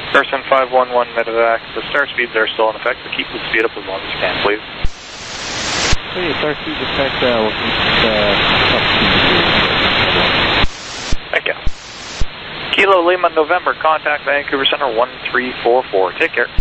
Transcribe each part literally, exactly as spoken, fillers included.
Person five one one medevac, the star speeds are still in effect, so keep the speed up as long as you can, please. Hey, star speed effect, uh, we'll keep, uh, up to Thank you. Kilo Lima November, contact Vancouver Center one three four four. Take care.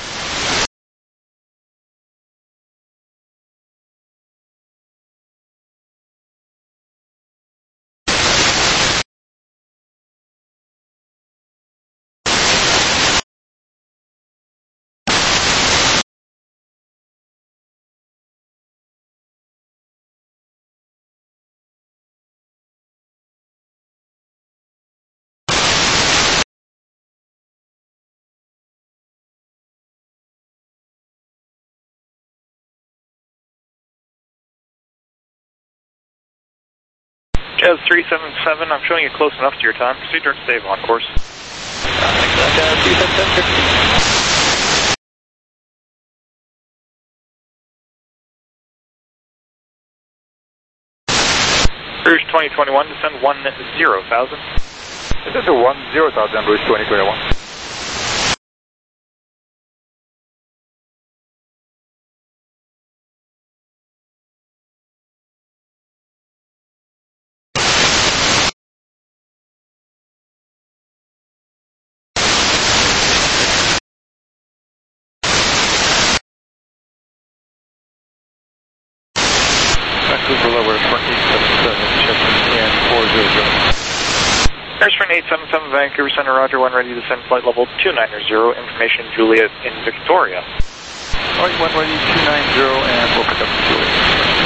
Jazz three seven seven, I'm showing you close enough to your time. Proceed direct save on course. Jazz three seven seven. Rouge twenty twenty-one, descend one zero thousand. Descend to one zero thousand, Rouge twenty twenty-one. Vancouver lower, eight seven seven, check in four zero zero. Airstream eight seven seven, Vancouver Center, Roger, one ready to send flight level two nine zero, information Juliet in Victoria. Alright, one ready, two nine zero, and we'll pick up Juliet.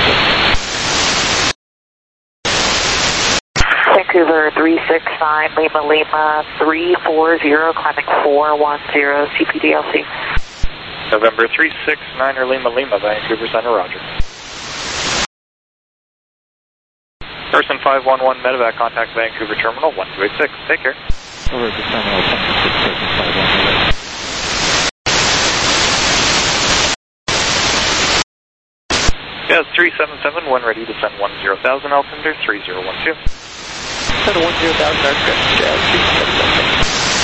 Vancouver three six nine, Lima Lima three four zero, climbing four one zero, C P D L C. November three six nine, Lima Lima, Vancouver Center, Roger. Person five one one medevac, contact Vancouver Terminal one two eight six. Take care. Over to Terminal one two six, person five one one. Jazz three seven seven, one ready to send one zero thousand, altimeter three zero one two. Send one zero thousand, Jazz three seven seven.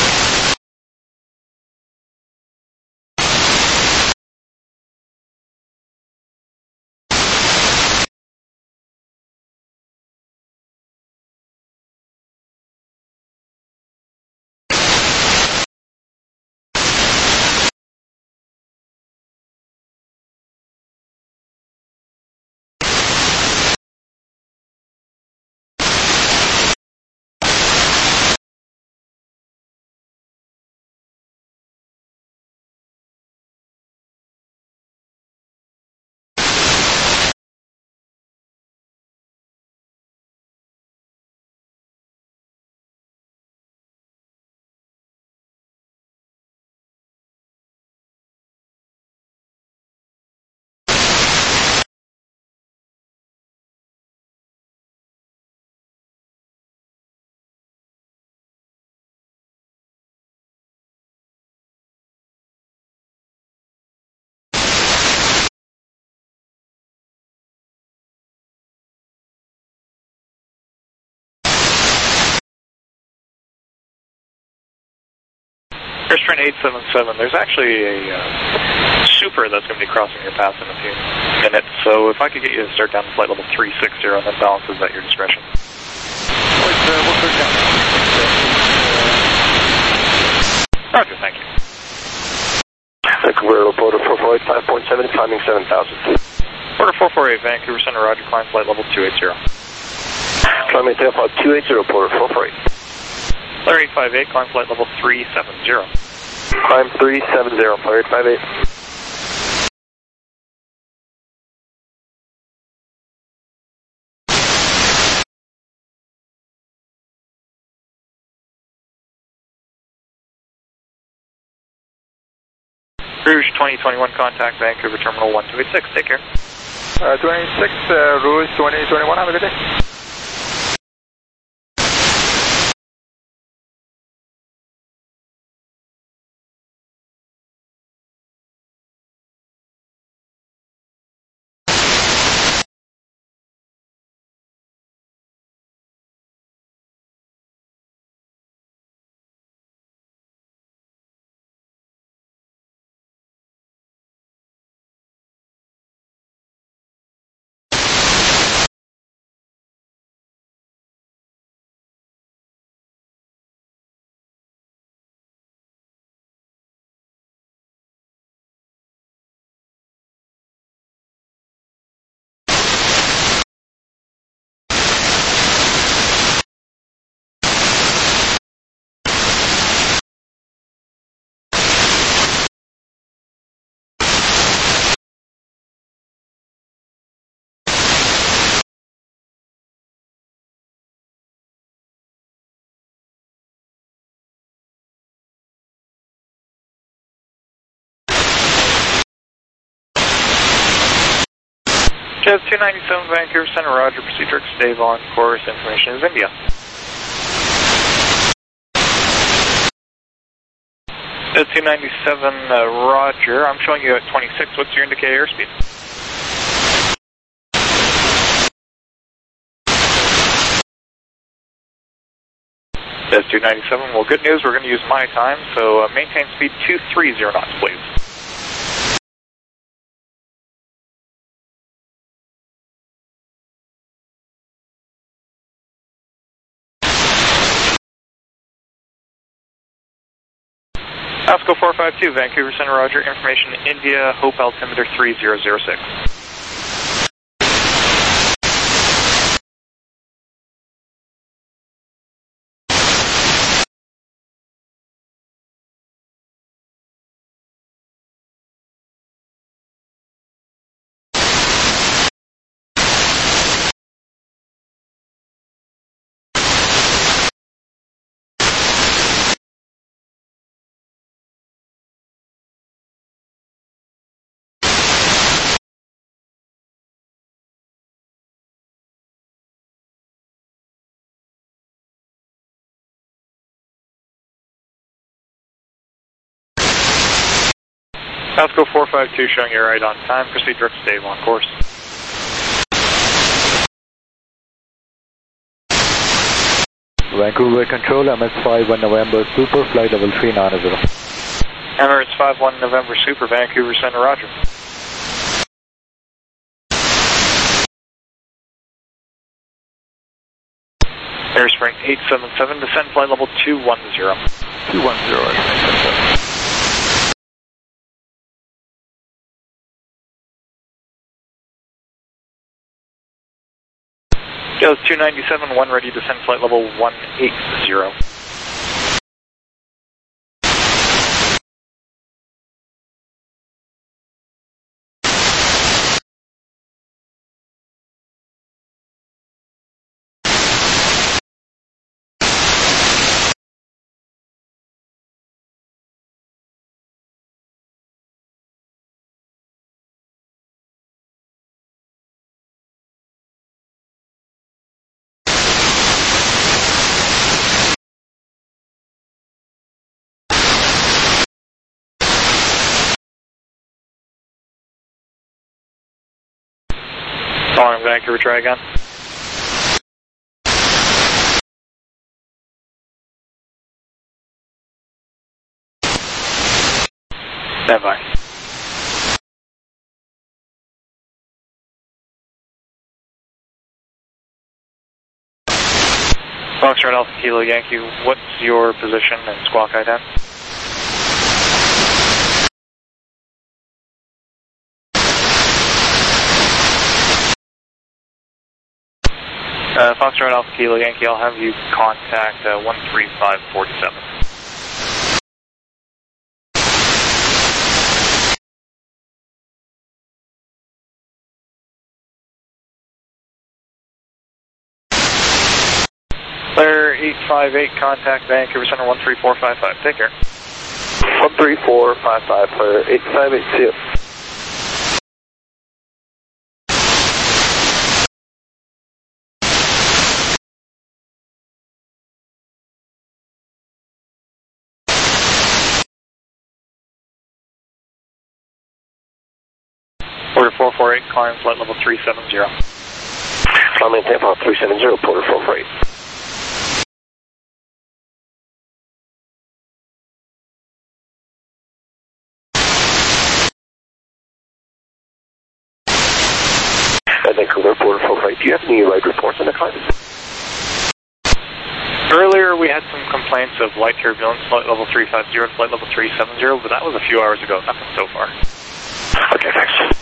Airstream eight seven seven, there's actually a uh, super that's going to be crossing your path in a few minutes, so if I could get you to start down to flight level three six zero, and then balances at your discretion. Alright, uh, we'll start down. Roger, thank you. Vancouver Porter four four eight, five point seven, climbing seven thousand. Porter four four eight, Vancouver Center, Roger, climb flight level two eight zero. Climbing tail two eight zero, Porter four four eight. Flare eight five eight, climb flight level three seven zero. Climb three seven zero, Flare eight five eight. Rouge twenty twenty-one, contact Vancouver Terminal one two eight six. Take care. Uh, twenty-six, uh, Rouge twenty twenty-one, have a good day. Jazz two ninety-seven, Vancouver Center, Roger, procedure stay on course, information is India. Jazz two ninety-seven, uh, Roger, I'm showing you at twenty-six, what's your indicated airspeed? Jazz two ninety-seven, well good news, we're going to use my time, so uh, maintain speed two three zero knots, please. Osco four five two, Vancouver Center, Roger, information India, Hope altimeter three zero zero six. Osco four five two showing you right on time, proceed direct stay on course. Vancouver Control, M S five one November Super, flight level three nine zero. Emirates five one November Super, Vancouver Center, Roger. Airspring eight seven seven, descend flight level two one zero. two one zero, Jazz two ninety-seven, one ready, descend flight level one eight zero. Calling Vancouver, try again. Stand by. Foxtrot Alpha Kilo Yankee, what's your position and squawk ident? Uh, Foxtrot Alpha Kilo Yankee, I'll have you contact uh, one three five four seven. Clear eight five eight, contact Vancouver Center one three four five five. Take care. one three four five five, clear eight five eight, see you. Order four four eight, climb flight level three seven zero. Climb in Tampa three seven zero, Porter four four eight. Vancouver, Porter four four eight. Do you have any ride reports on the climb? Earlier we had some complaints of light turbulence, flight level three five zero to flight level three seven zero, but that was a few hours ago, nothing so far. Okay, thanks.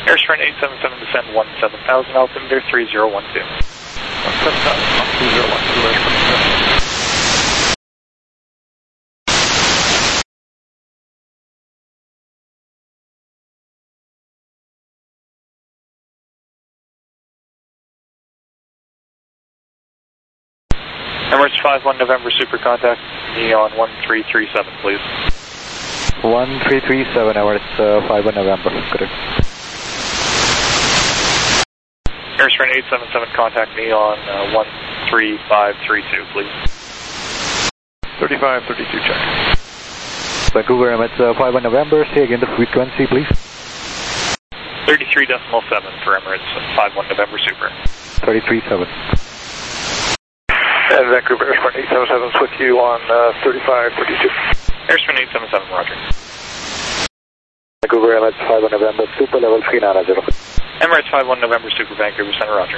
Air Sprint eight seven seven, descend one seven thousand, altimeter three zero one two. one seven thousand, three zero one two, Air Sprint seven. Emirates five one November Super, contact me on one three three seven, please. one three three seven, Emirates uh, five one November, correct. Air Sprint eight seven seven, contact me on uh, one three five three two, please. thirty-five thirty-two, check. Vancouver, Emirates uh, five one November, say again the frequency, please. thirty-three decimal seven for Emirates five one November Super. thirty-three seven. And Vancouver, Air Sprint eight seven seven, with you on uh, thirty-five thirty-two. Air Sprint eight seven seven, roger. Vancouver, Emirates five one November, super level three nine zero. Emirates five one November Super, Vancouver Center, roger.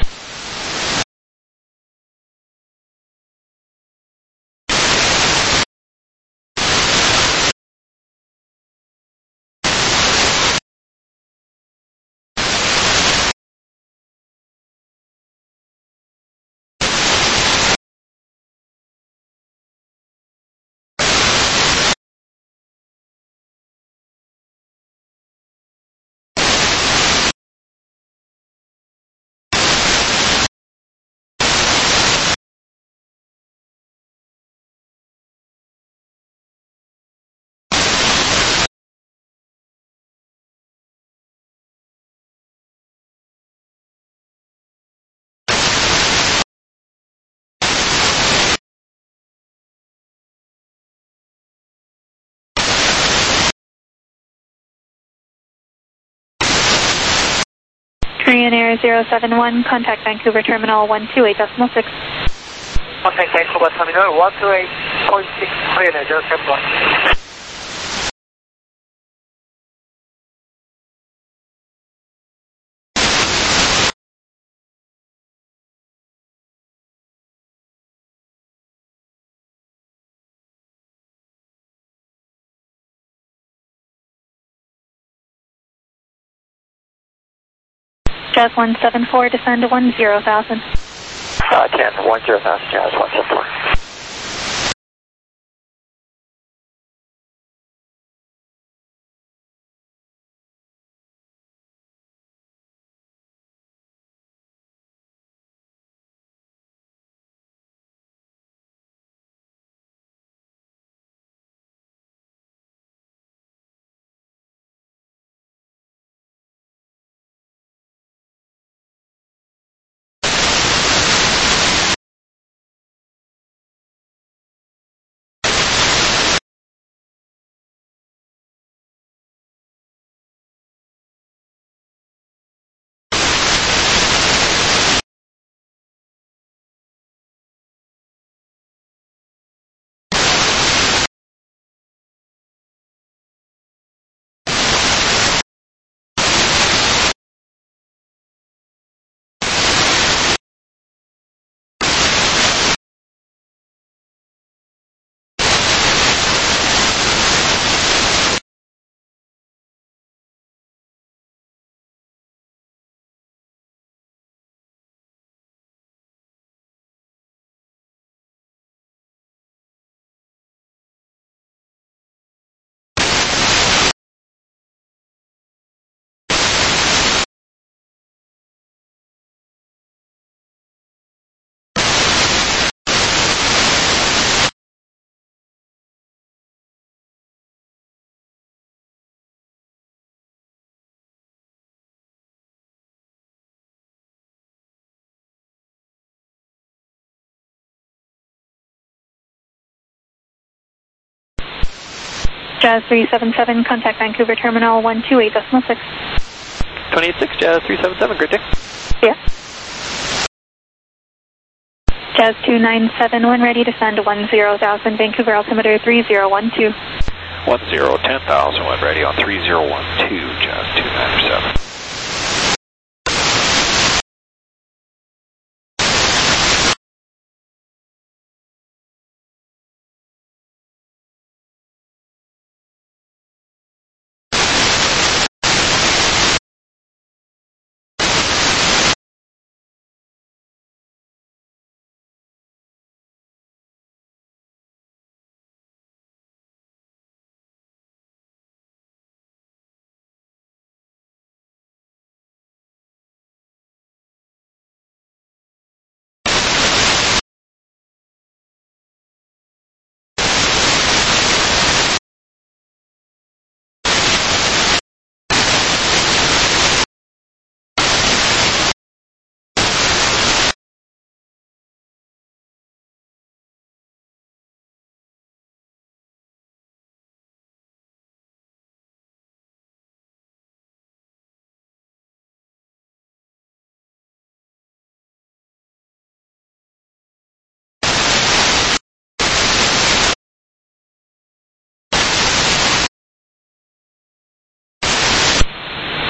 Korean Air zero seven one, contact Vancouver Terminal one two eight decimal six. Contact Vancouver Terminal one two eight point six, Korean Air zero seven one. Jazz one seven four, descend one zero thousand. Uh, ten, one zero thousand, Jazz one seven four. Jazz three seven seven, contact Vancouver Terminal one two eight decimal six. twenty-eight six, Jazz three seven seven, great day. Yeah. Jazz two nine seven, when ready, descend one zero thousand, Vancouver altimeter three zero one two. one zero ten thousand, when ready on three zero one two, Jazz two nine seven.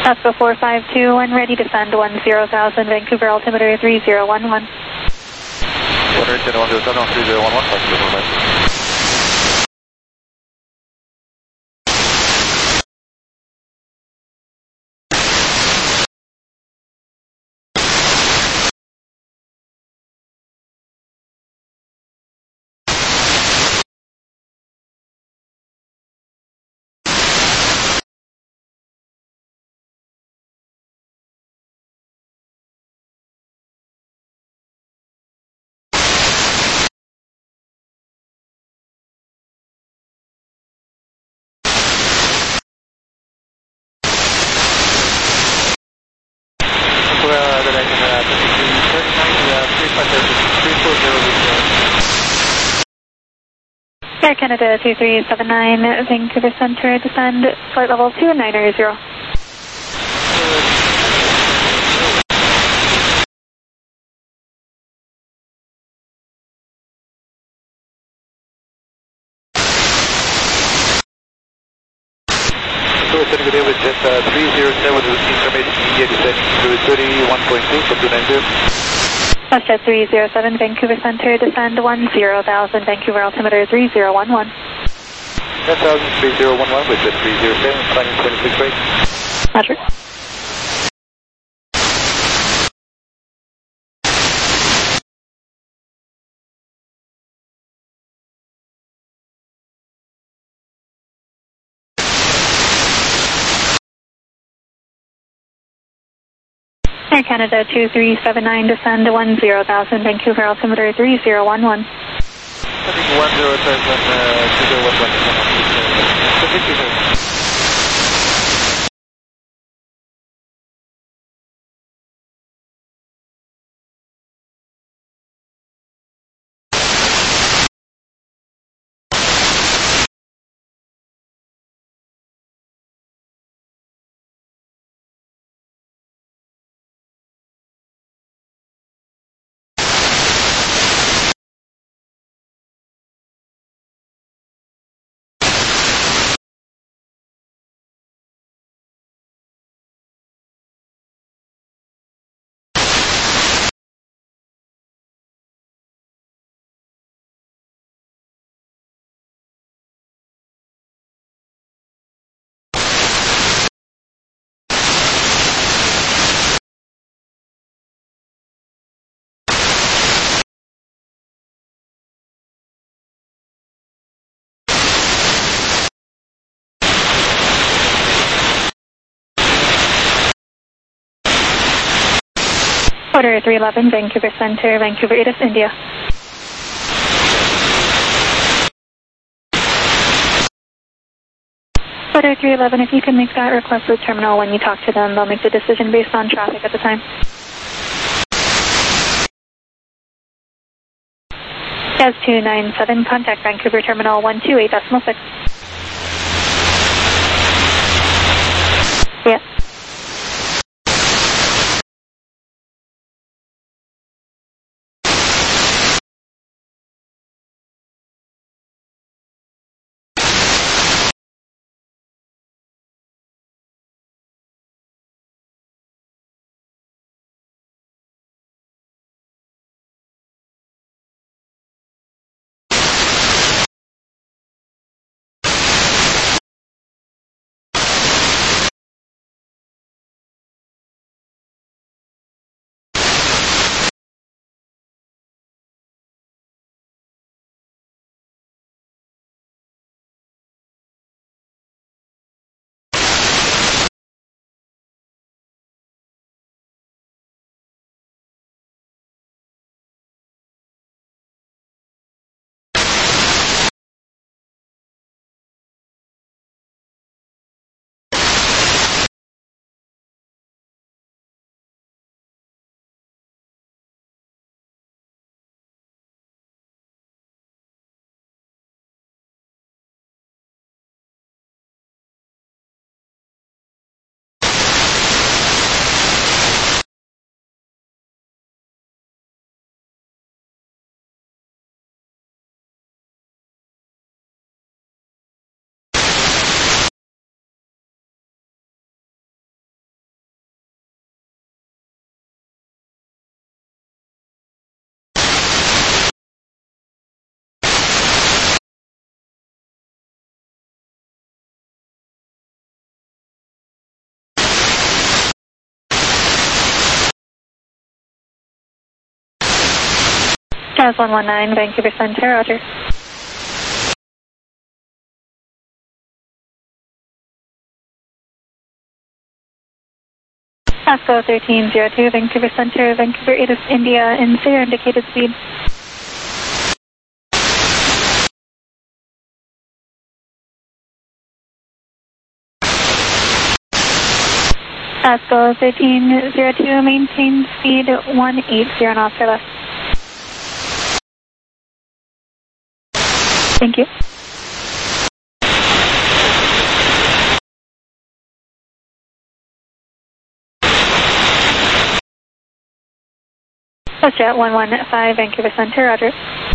Oscar four five two, when ready, descend one zero thousand, Vancouver altimeter three zero one one. one zero ten, one zero seven, three zero one one, possible for five. Air Canada two three seven nine, Vancouver Center, descend flight level two nine zero. So it's good day with jet uh, three zero seven with information media descending through thirty-one point two for two nine zero. Jet three zero seven, Vancouver Center, descend one zero thousand, Vancouver altimeter three zero one one. ten thousand, three zero one one with jet three zero seven, climbing twenty-six right. Roger. Air Canada two three seven nine, descend one zero thousand, Vancouver altimeter three zero one one. I think one zero thousand, uh, two zero one one. Order three eleven, Vancouver Center, Vancouver Edis, India. Order three eleven, if you can make that request with terminal when you talk to them, they'll make the decision based on traffic at the time. Jazz two nine seven, contact Vancouver Terminal one two eight decimal six. Yes. Jazz one one nine, Vancouver Center, roger. Pasco thirteen zero two, Vancouver Center, Vancouver eight is India, in zero indicated speed. Pasco thirteen zero two, maintain speed one eight zero knots or less. Thank you. WestJet one one five, Vancouver Center, roger.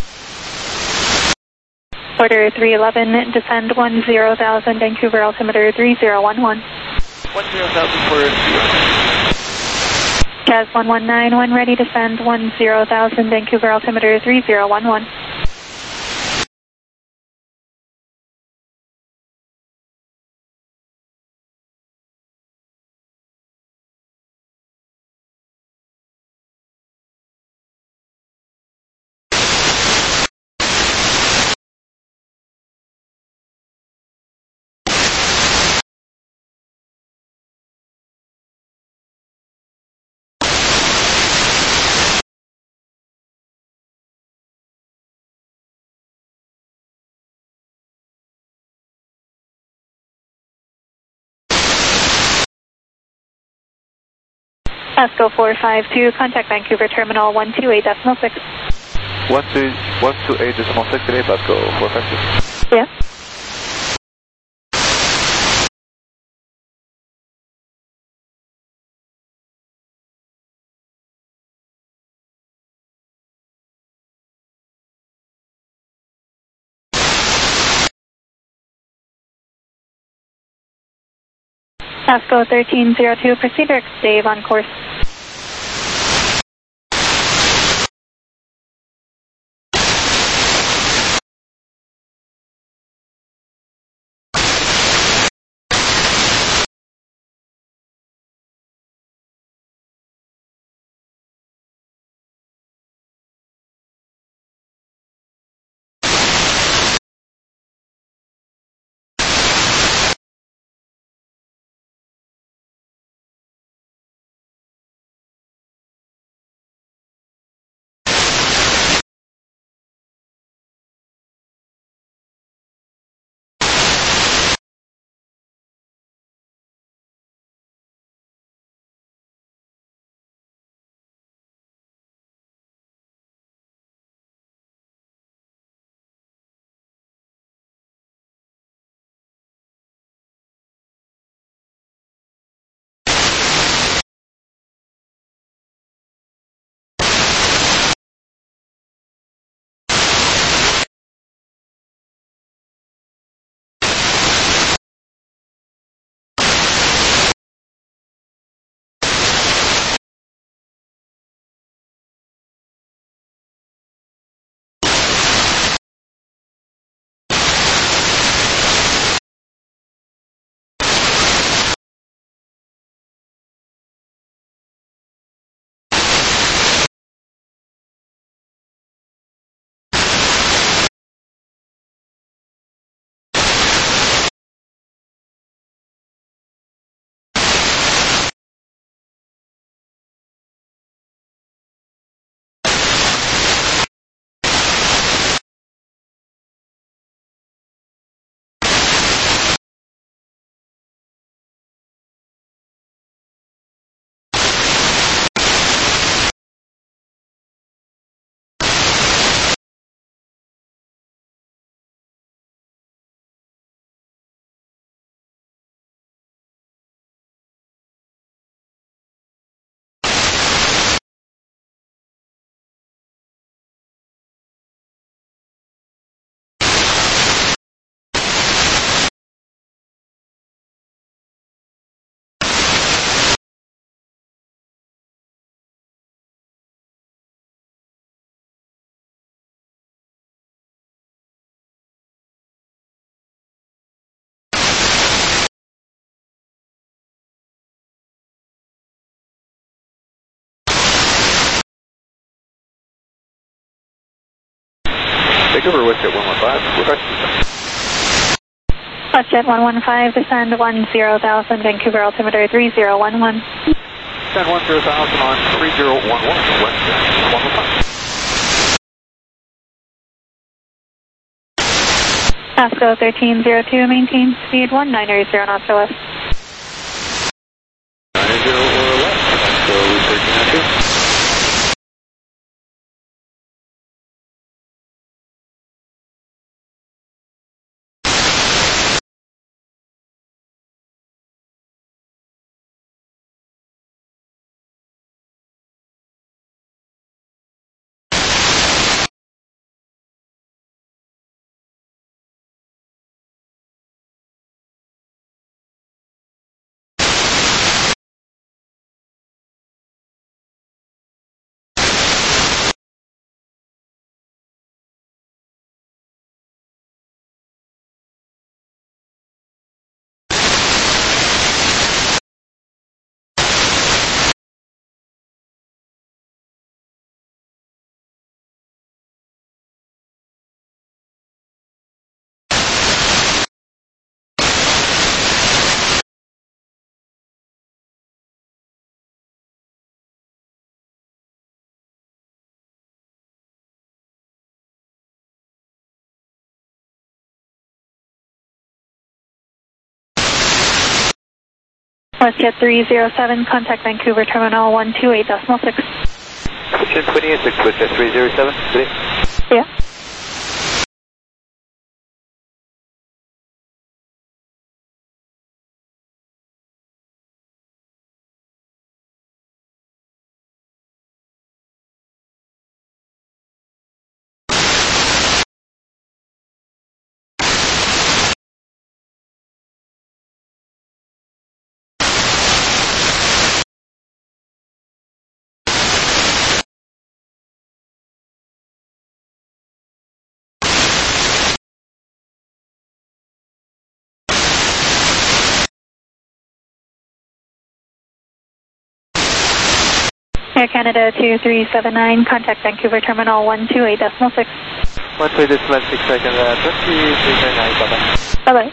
Order three eleven, descend one zero thousand, Vancouver altimeter three zero one one. one zero thousand for three. Jazz one one nine, when ready, descend one zero thousand, Vancouver altimeter three zero one one. Pasco four five two, contact Vancouver Terminal one two eight decimal six. one two eight decimal six today, Pasco four five two. Yeah. Pasco thirteen zero two, proceed direct Dave on course. Vancouver, WestJet one one five, request. WestJet one one five, descend one zero thousand, Vancouver altimeter three zero one one. Descend one zero thousand on three zero one one, WestJet one one five. Pasco thirteen zero two, maintain speed one nine zero knots or less. nine zero or less, Pasco thirteen zero two. WestJet three zero seven, contact Vancouver terminal one two eight decimal six. Kitchen twenty-six, WestJet three zero seven, good. Yeah. Air Canada two three seven nine, contact Vancouver terminal one two eight decimal six. one two eight decimal six, second, uh, twenty-three seven nine, bye-bye. Bye-bye.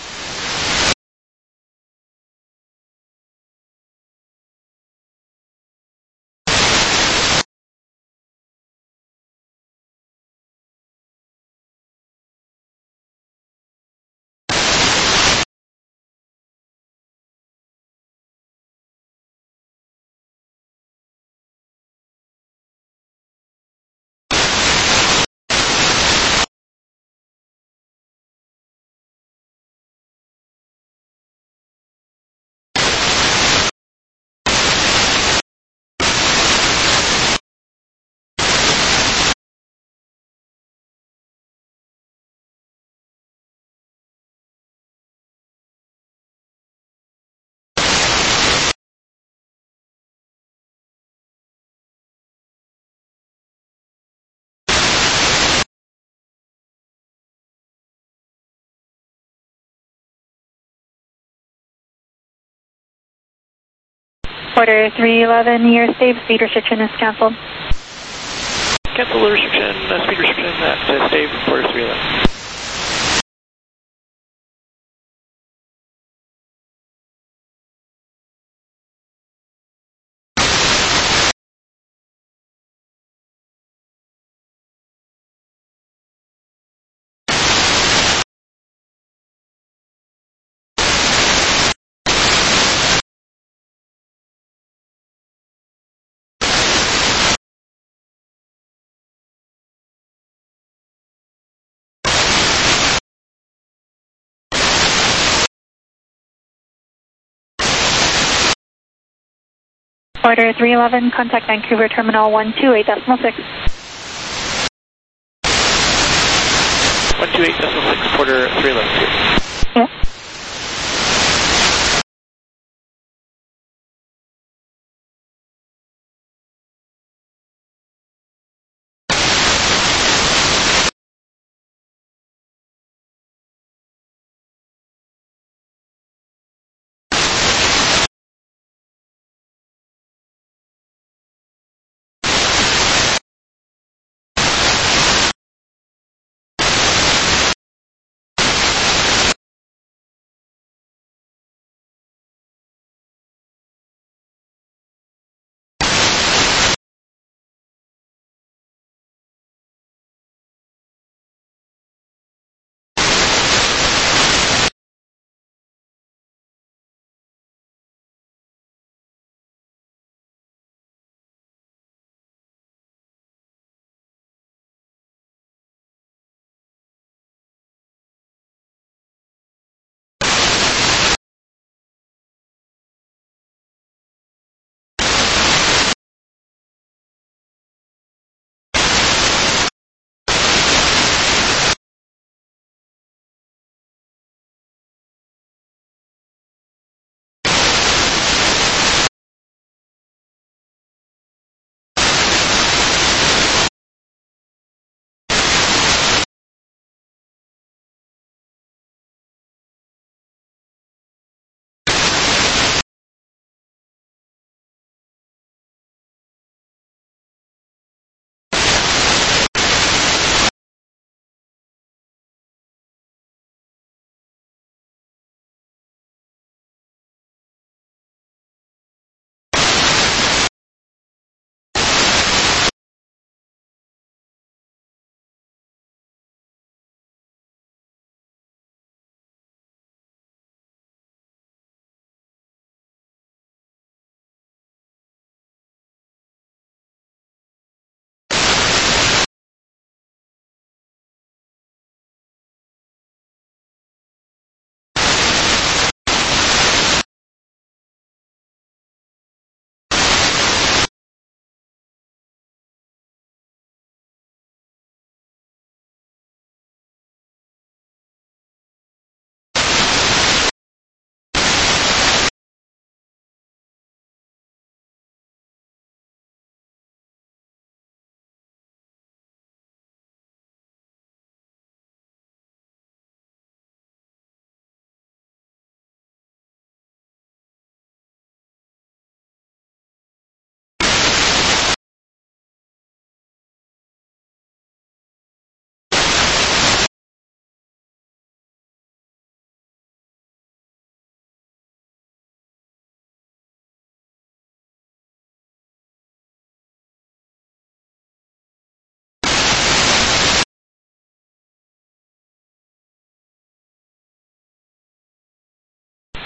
Order three eleven, your save speed restriction is canceled. Cancel the restriction, uh, speed restriction at uh, stave for three eleven. Order three eleven, contact Vancouver terminal one two eight decimal six. one two eight decimal six, Porter three eleven. Yeah.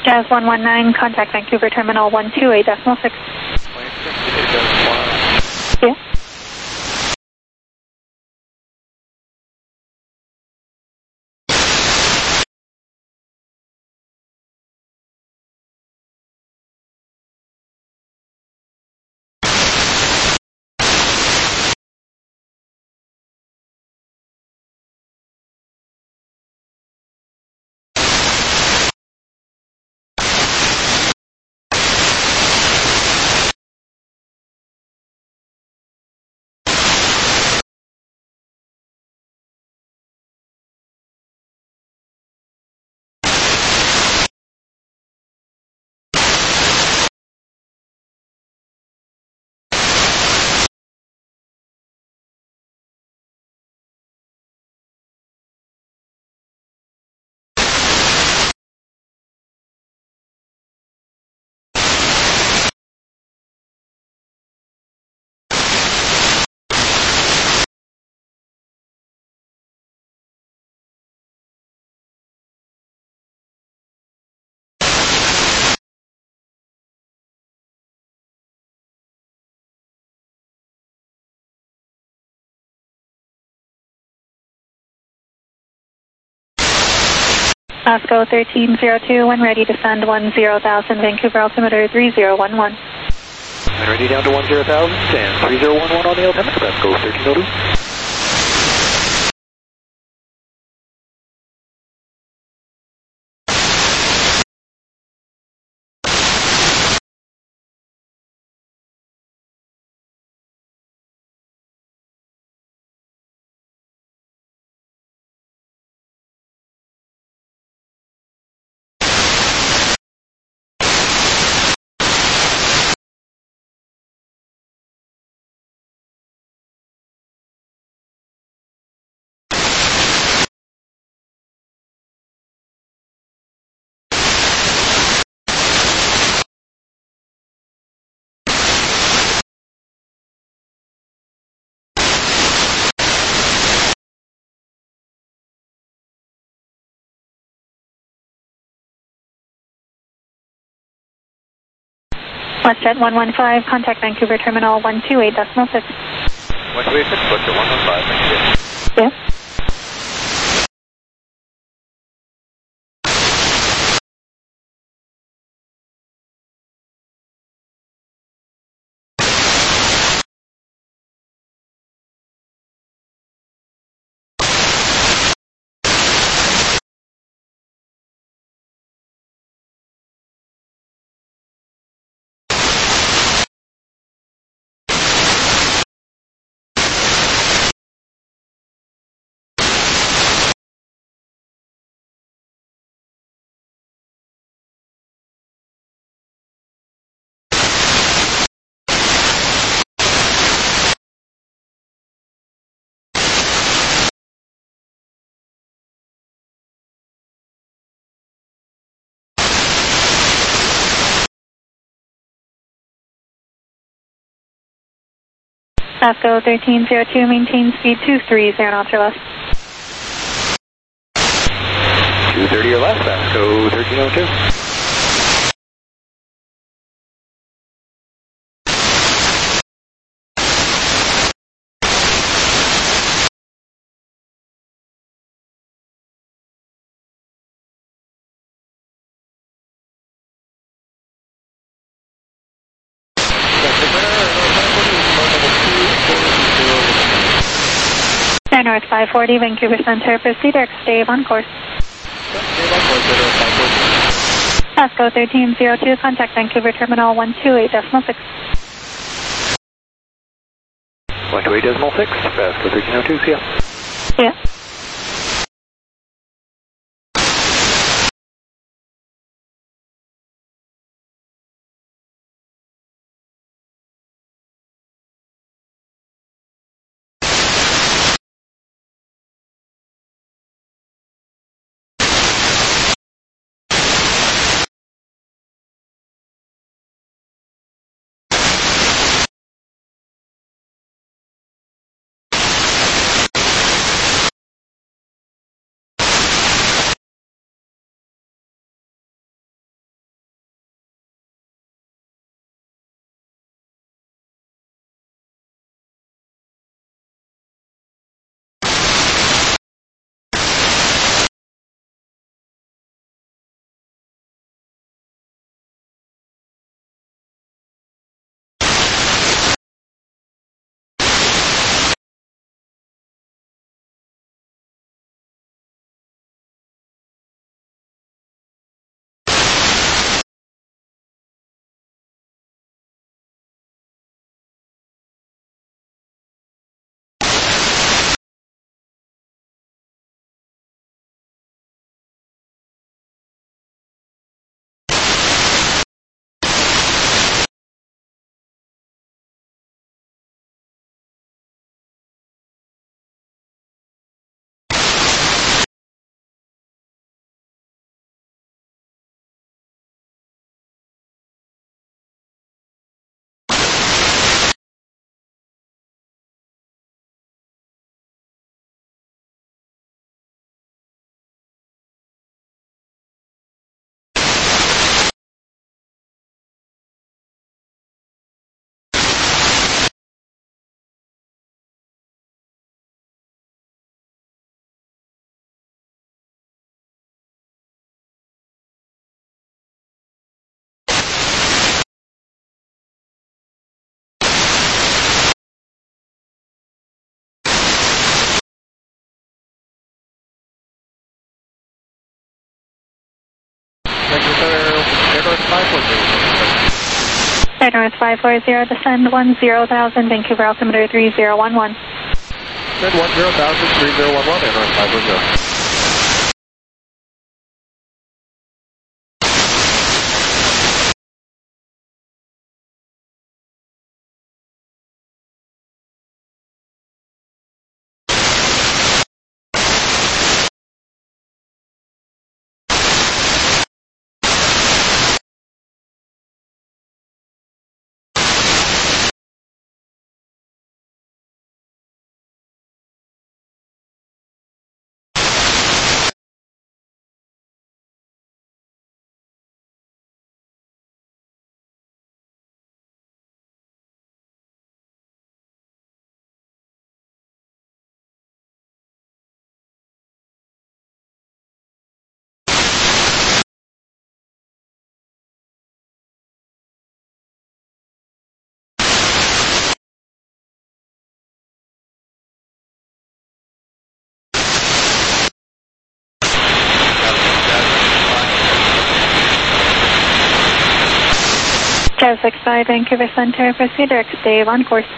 Jazz one one nine, contact Vancouver Terminal one two eight decimal six. Yeah. Osco thirteen zero two, when ready, descend one zero thousand, Vancouver altimeter three zero one one. When ready down to one zero thousand, and three zero one one on the altimeter, Osco thirteen zero two. WestJet one one five, contact Vancouver Terminal one two eight decimal six. one two eight six, WestJet one one five, thank you. Yeah. Osco thirteen zero two, maintain speed two three zero knots or less. two thirty or less, Osco thirteen zero two. Air North five forty, Vancouver Center, proceed or stay on course. Osco thirteen zero two, contact Vancouver Terminal one two eight decimal six. one two eight decimal six, Osco thirteen zero two, see ya. Yeah. Thank you, sir. Air North five four zero. Air North five four zero, descend one zero thousand, Vancouver altimeter three zero one one. Descend one zero thousand, three zero one one, Air North five four zero. Jazz six five, Vancouver Center, proceed direct stay on course.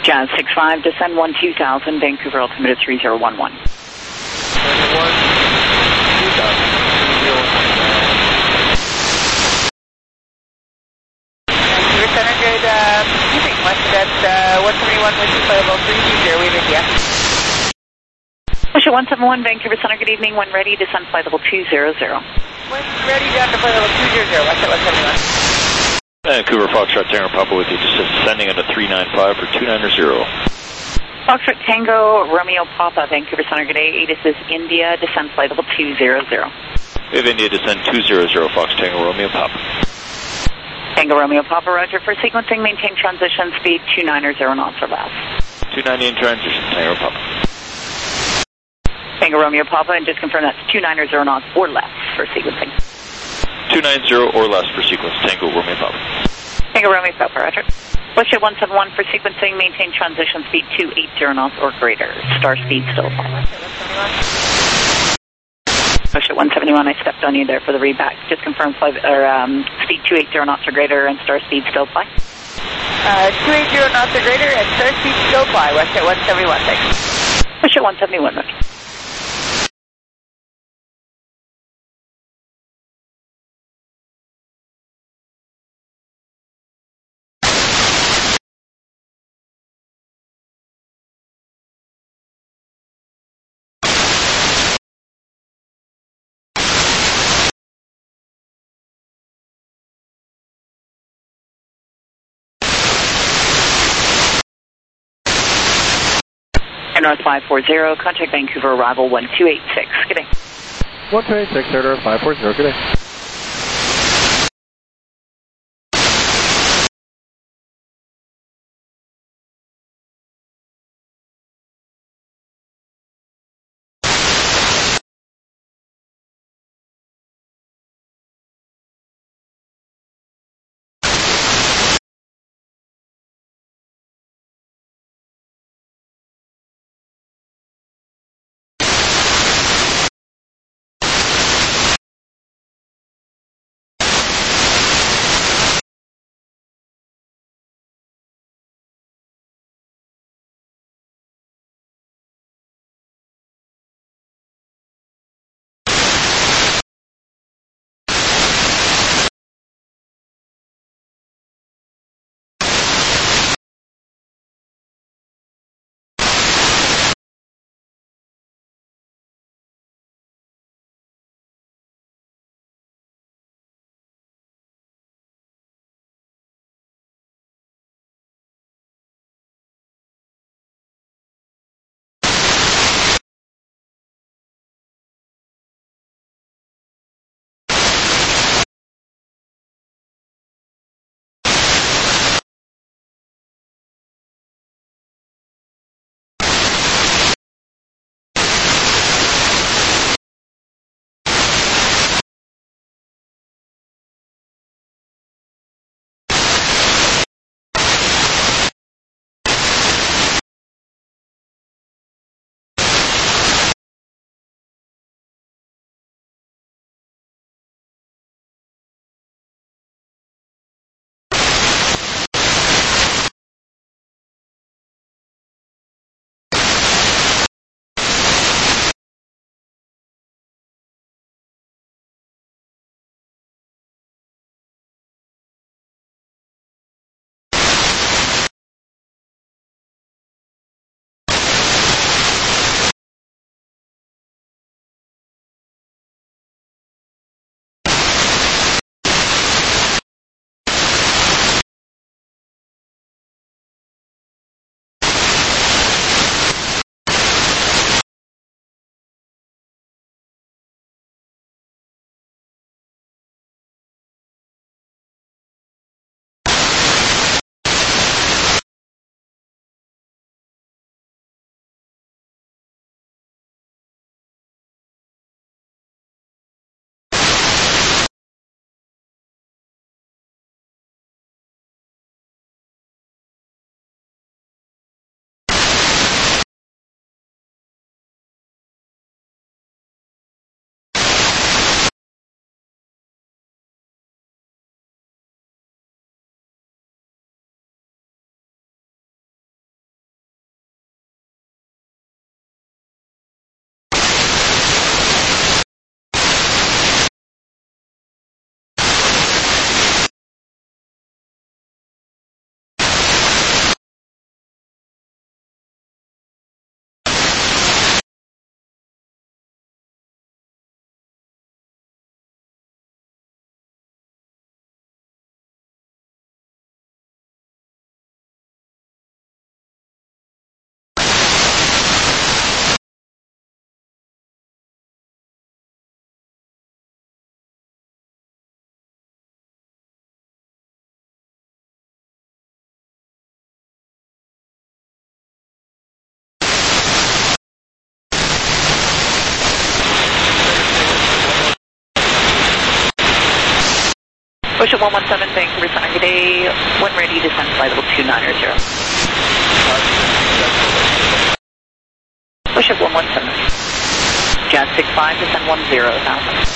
Jazz six five, descend one two thousand, Vancouver altimeter three zero one one. one, two thousand, three zero one one. Vancouver Center, good, uh, keeping west of that, uh, one seventy-one, which is flight level three zero, we have India. Pusher one seven one, Vancouver Center, good evening. When ready, descend flight level two zero zero. When ready, down to flight level two zero zero, west at one seventy-one. Vancouver Foxtrot Tango Papa with you, descending into three nine five for two nine zero. Foxtrot Tango, Romeo Papa, Vancouver Center, good day. ATIS is India, descend flight level two zero zero. We have India descend two zero zero, Fox Tango Romeo Papa. Tango Romeo Papa, roger. For sequencing, maintain transition speed two nine zero knots or less. two ninety in transition, Tango Papa. Tango Romeo Papa, and just confirm that's two nine zero knots or less for sequencing. two ninety or less for sequence, Tango Romeo Papa. Tango Romeo Papa, roger. Bushit one seven one for sequencing, maintain transition speed two eighty knots or greater. Star speed still fine. Bushit one seventy-one, I stepped on you there for the readback. Just confirm flight, or, um, speed two eighty knots or greater and star speed still fly. Uh, two eighty knots or greater and star speed still fly, west at one seventy-one, thanks. Bushit one seventy-one, roger. North five four zero, contact Vancouver, arrival one two eight six. Good day. one two eight six, Air five four zero, good day. Push at one one seven, Vancouver Center, good day. When ready, descend flight level two nine zero. Push at one one seven. Jazz six five, descend one zero thousand.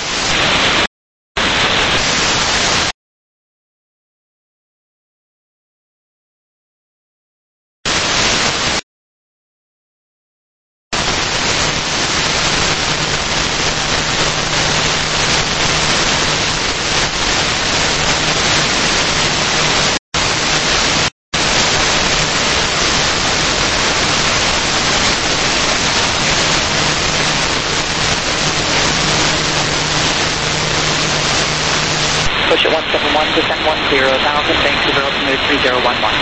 Push at one seven one, descend one zero thousand, Vancouver altimeter three zero one one.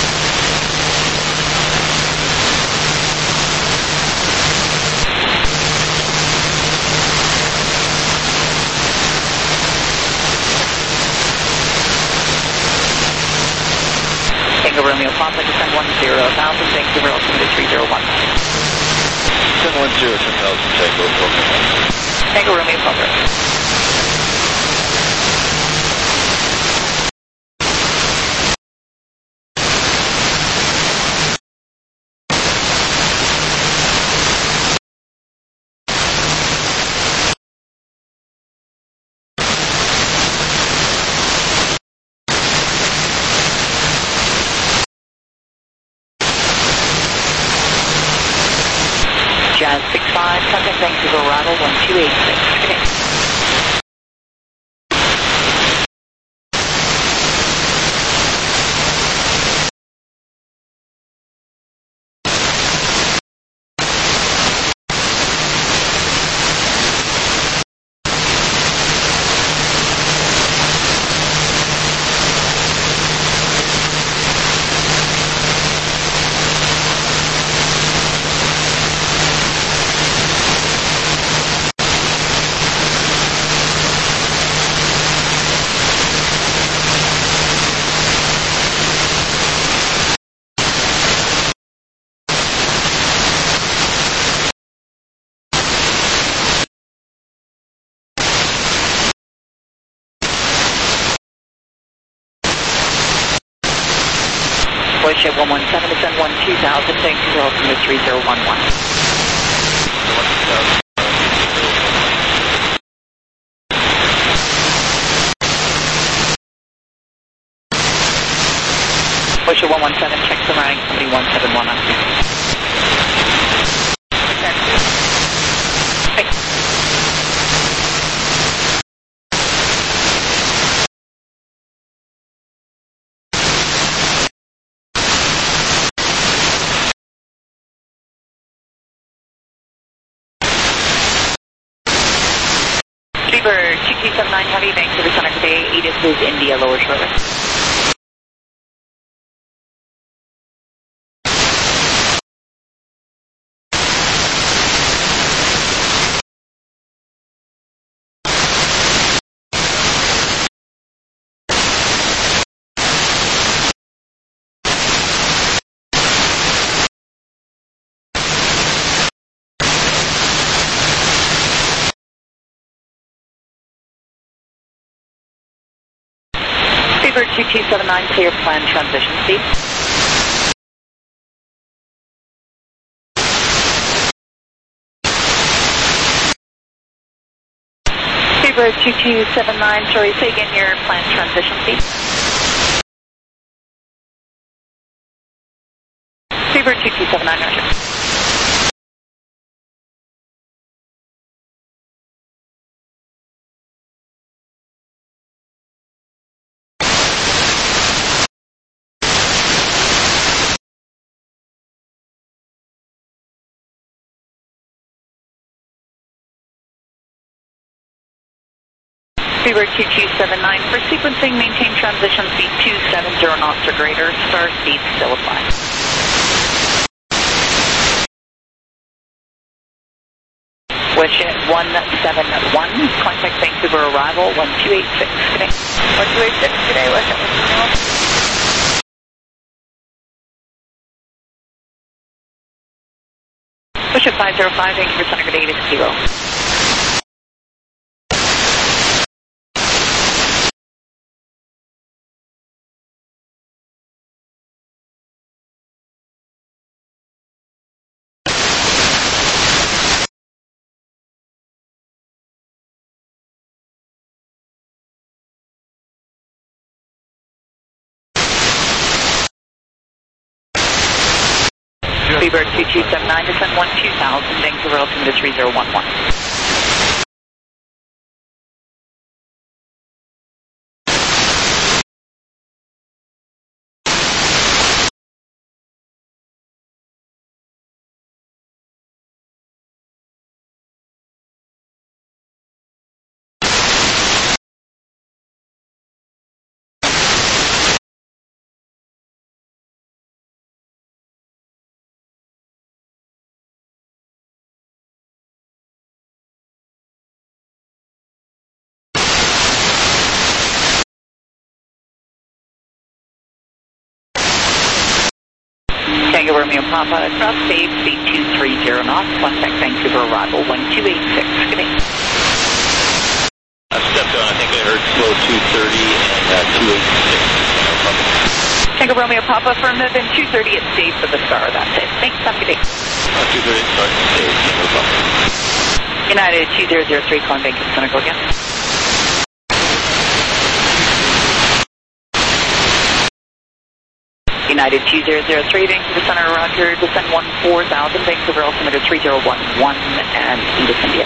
Tango Romeo Papa, descend one zero thousand, Vancouver altimeter three zero one one. Descend one zero, ten thousand, Tango Romeo. Tango Romeo Papa. Jazz six five, contact Vancouver arrival one two eight six. Good day. Push at one one seven, descend one two thousand, Vancouver altimeter three zero one one. Push at one one seven, check the running, somebody one seven one on. Freebird two two seven nine Heavy, Vancouver Center today, Edith is India, lower shortwave. Freebird two two seven nine, clear plan transition speed. Freebird two two seven nine, sorry, say again your plan transition speed. Freebird two two seven nine, roger. Freebird two two seven nine, for sequencing, maintain transition speed two seven zero knots or greater, star speed still applies. Wish at one seven one, contact Vancouver arrival one two eight six, good day. one two eight six, good day, wish at one seven one. Wish at five zero five, Vancouver Center, good day, to zero. Freebird two two seven nine, descend one two thousand, Vancouver altimeter three zero one one. Tango Romeo Papa, cross save, speed two three zero knots, contact Vancouver arrival one two eight six. Good day. I stepped on, I think I heard slow two thirty and uh, two eighty-six. Tango Romeo Papa, affirmative, and two thirty at stage for the star. That's it. Thanks, have a good day. Uh, two thirty, sorry, stay, Tango Papa. United two zero zero three, calling Vancouver Clinical again. United two zero zero three, Vancouver Center, roger, descend one four thousand, Vancouver altimeter three zero one one, and Edith India.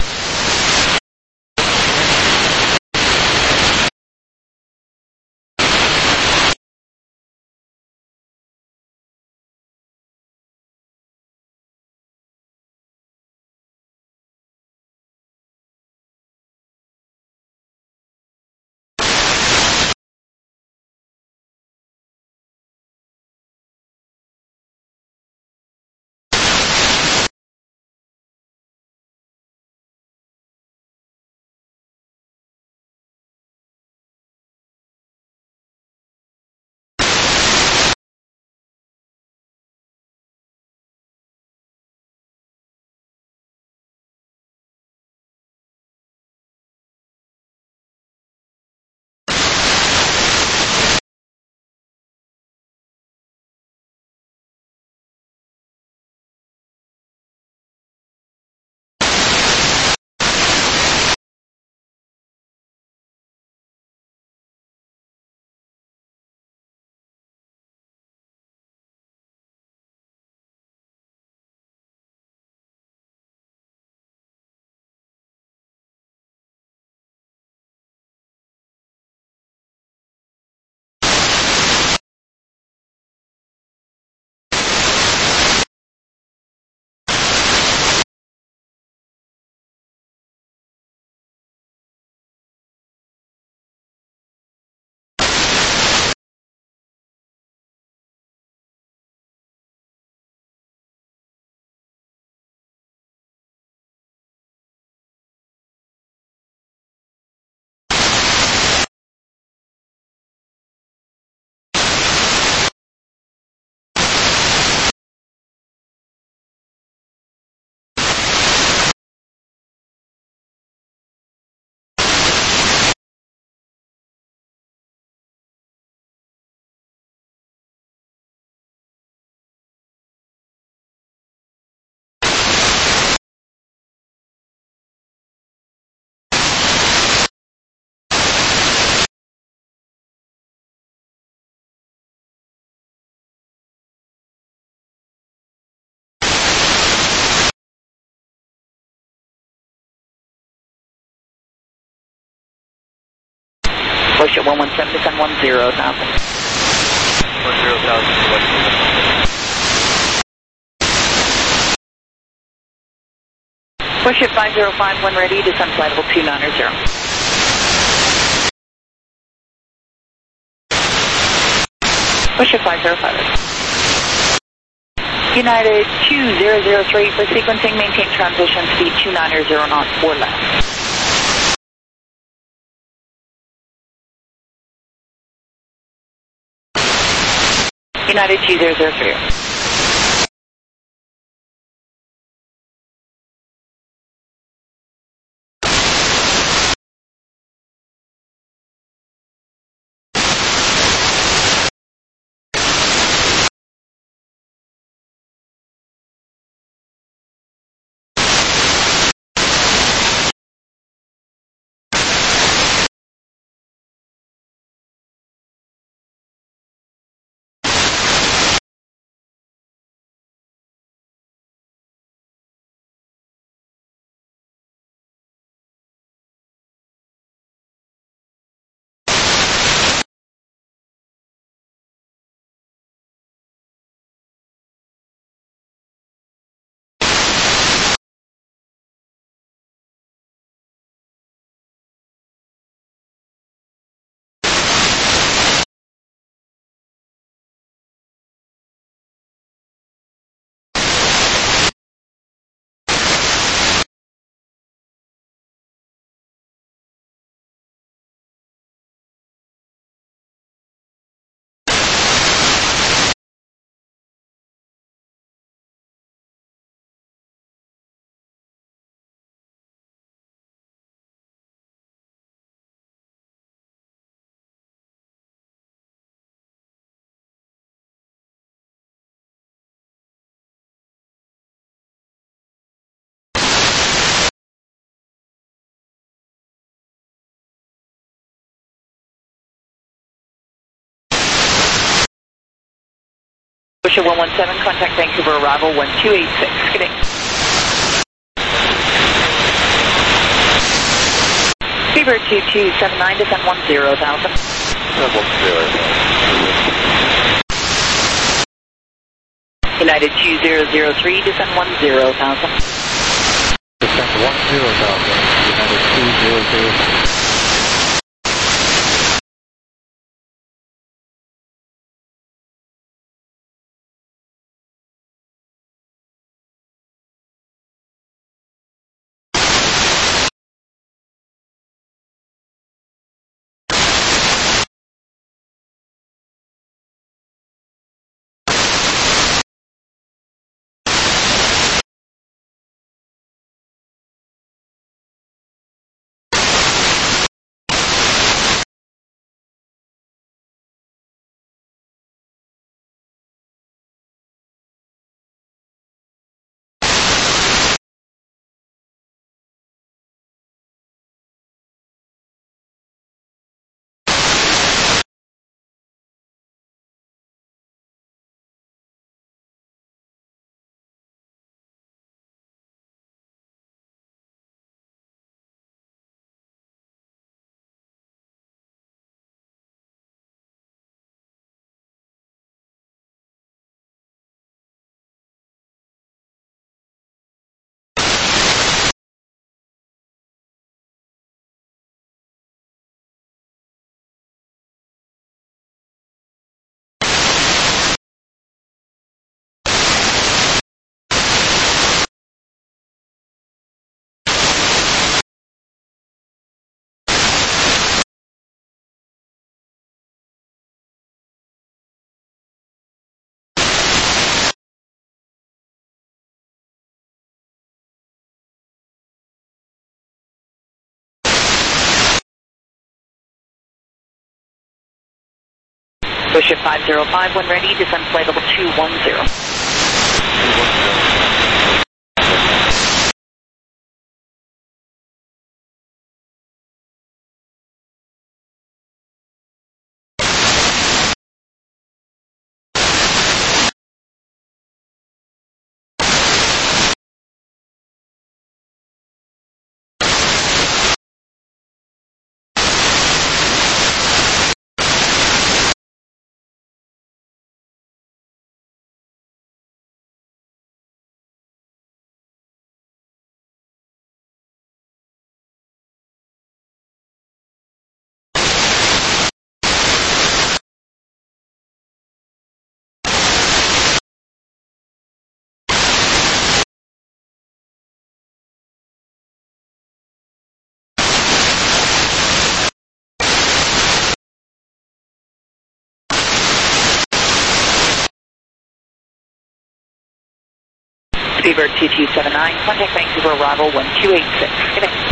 Push at one one seven, descend one zero thousand. one zero thousand, Push at five zero five, when ready, descend flight level two nine zero. Push at five zero five. United two zero zero three, for sequencing, maintain transition speed two nine zero knots or less. United two zero zero three. Bushel one one seven, contact Vancouver arrival one two eight six. Good day. Beaver two two seven nine, descend one zero thousand. United two zero zero three, descend one zero thousand. Descend one zero thousand, United two zero zero three. Bushel five zero five, when ready, descend flight level two one zero. Beaver two two seven nine, contact Vancouver arrival one two eight six. Good day.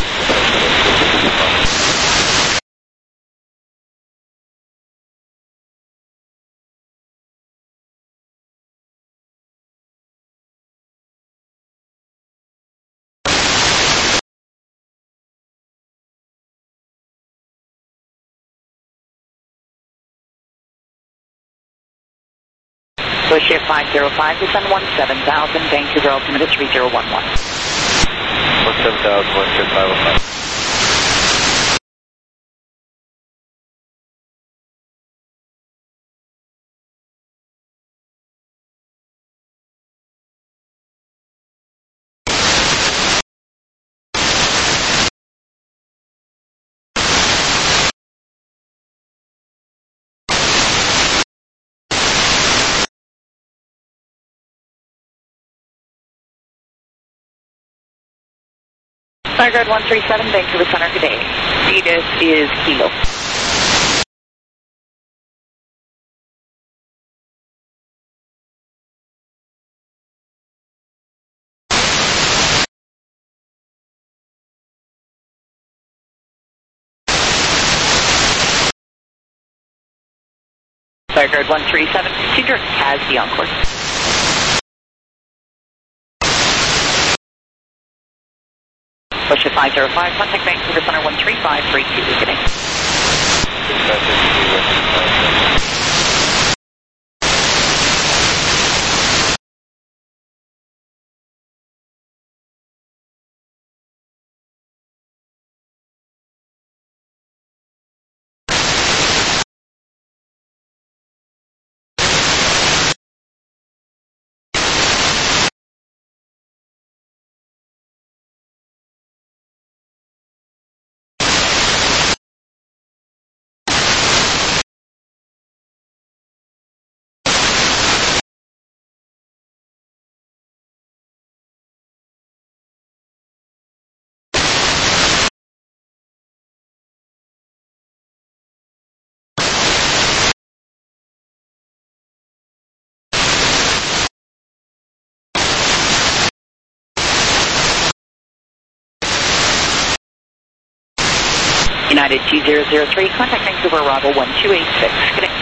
Bushel five zero five, descend one seven thousand, Vancouver altimeter three zero one one. one seven thousand, one two five oh five. Starguard one three seven, Vancouver Center, good day. Venus is Kilo. Starguard one three seven, procedure has the encore. Bushel five zero five, contact Vancouver Center one three five three two, good day. United two zero zero three, contact Vancouver arrival one two eight six. Good day.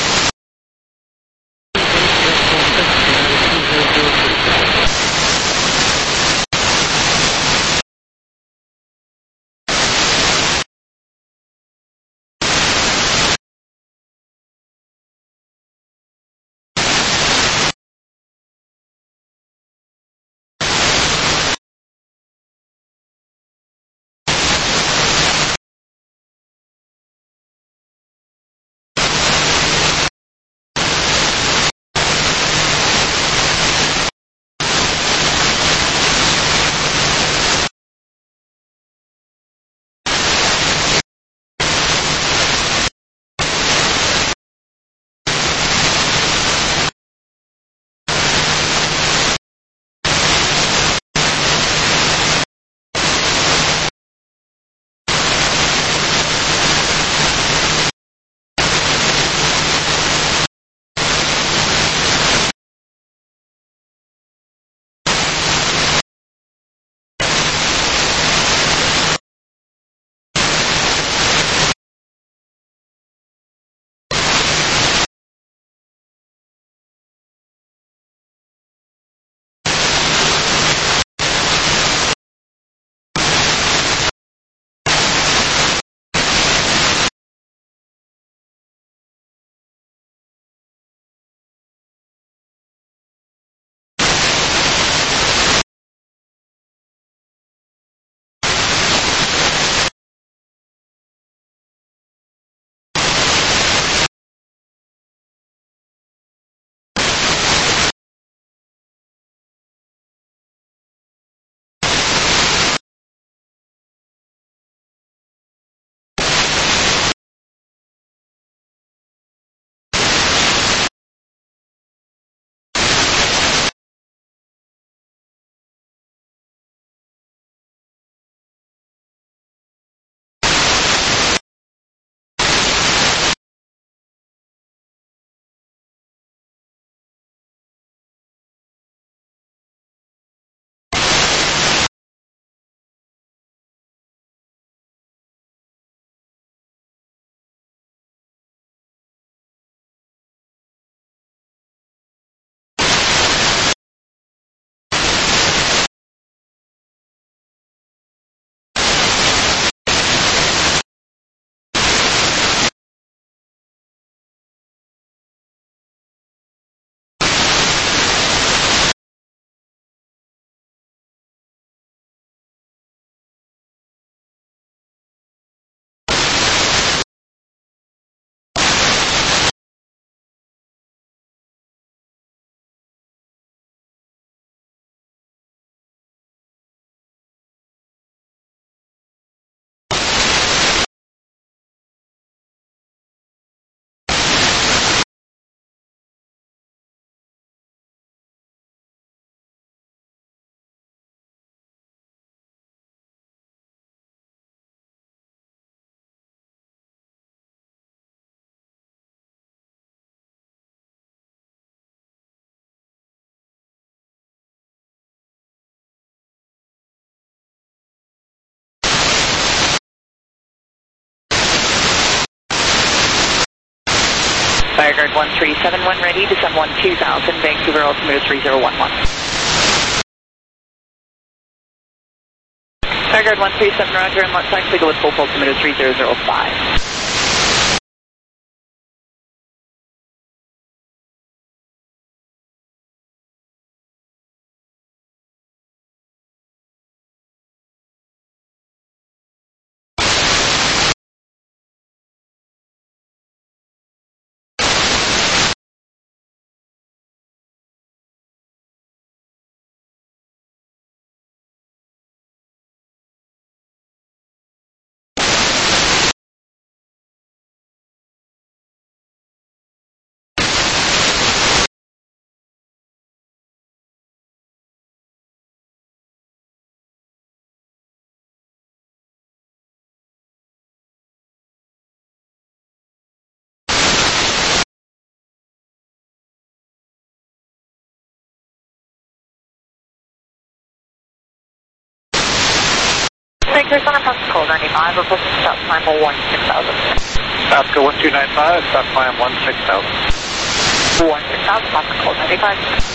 Fireguard one three seven one ready, descend one two thousand, Vancouver altimeter three zero one one. Fireguard one three seven, roger, and let's actually go with full altimeter three zero zero five. Vancouver Center, Pascal ninety-five, reporting stop climb one six thousand. Pascal one two nine five, stop climb one six thousand. one six thousand, Pascal ninety-five.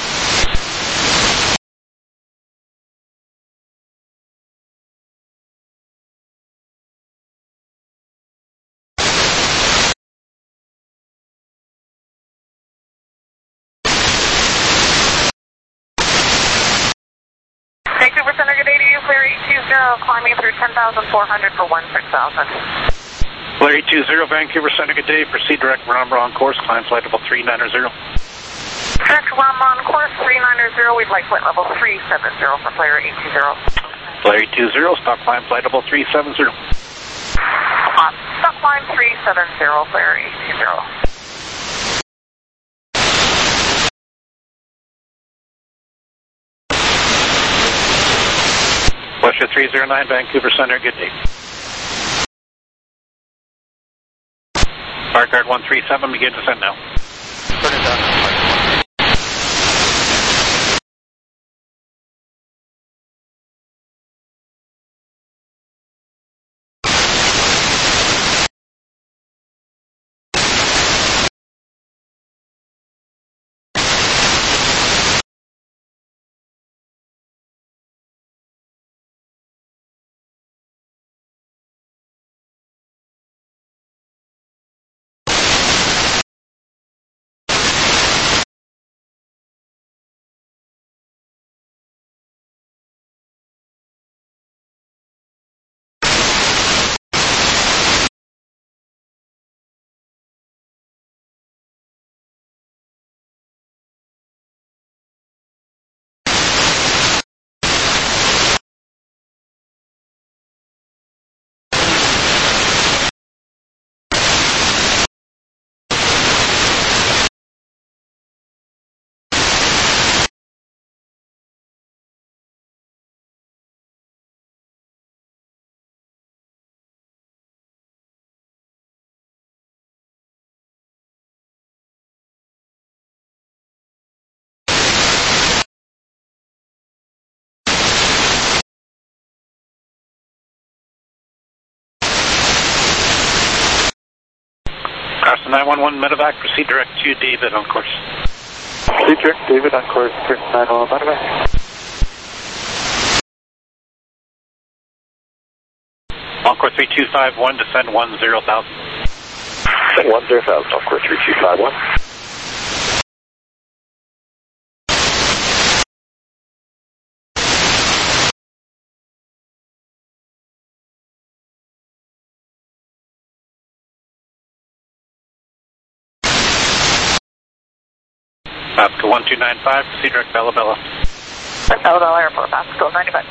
Vancouver Center, good day to you. Clear eight two zero, climbing through ten thousand four hundred for one six thousand. Clear eight two zero, Vancouver Center, good day. Proceed direct Rambra on course, climb flight level three nine zero. Direct Rambra on course three nine zero, we'd like flight level three seven zero for player eight two zero. Player eight two zero, stop climb flight level three seven zero. Uh, stop climb three seven zero, player eight two zero. Russia three zero nine, Vancouver Center, good day. Fire guard one three seven, begin descent now. Turn it down. Carson nine one one, medevac, proceed direct to David on course. Proceed direct David on course, nine one one medevac. On course three two five one, descend one zero thousand. Descend one zero thousand, on course three two five one. Pascal one two nine five, proceed direct Bella Bella. Bella Bella Airport, Pascal ninety-five.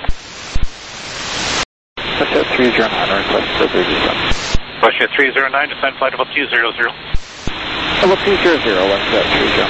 Russia three zero nine, request for three zero. Russia three zero nine, descend flight level two zero zero. Level two zero zero, one set three zero.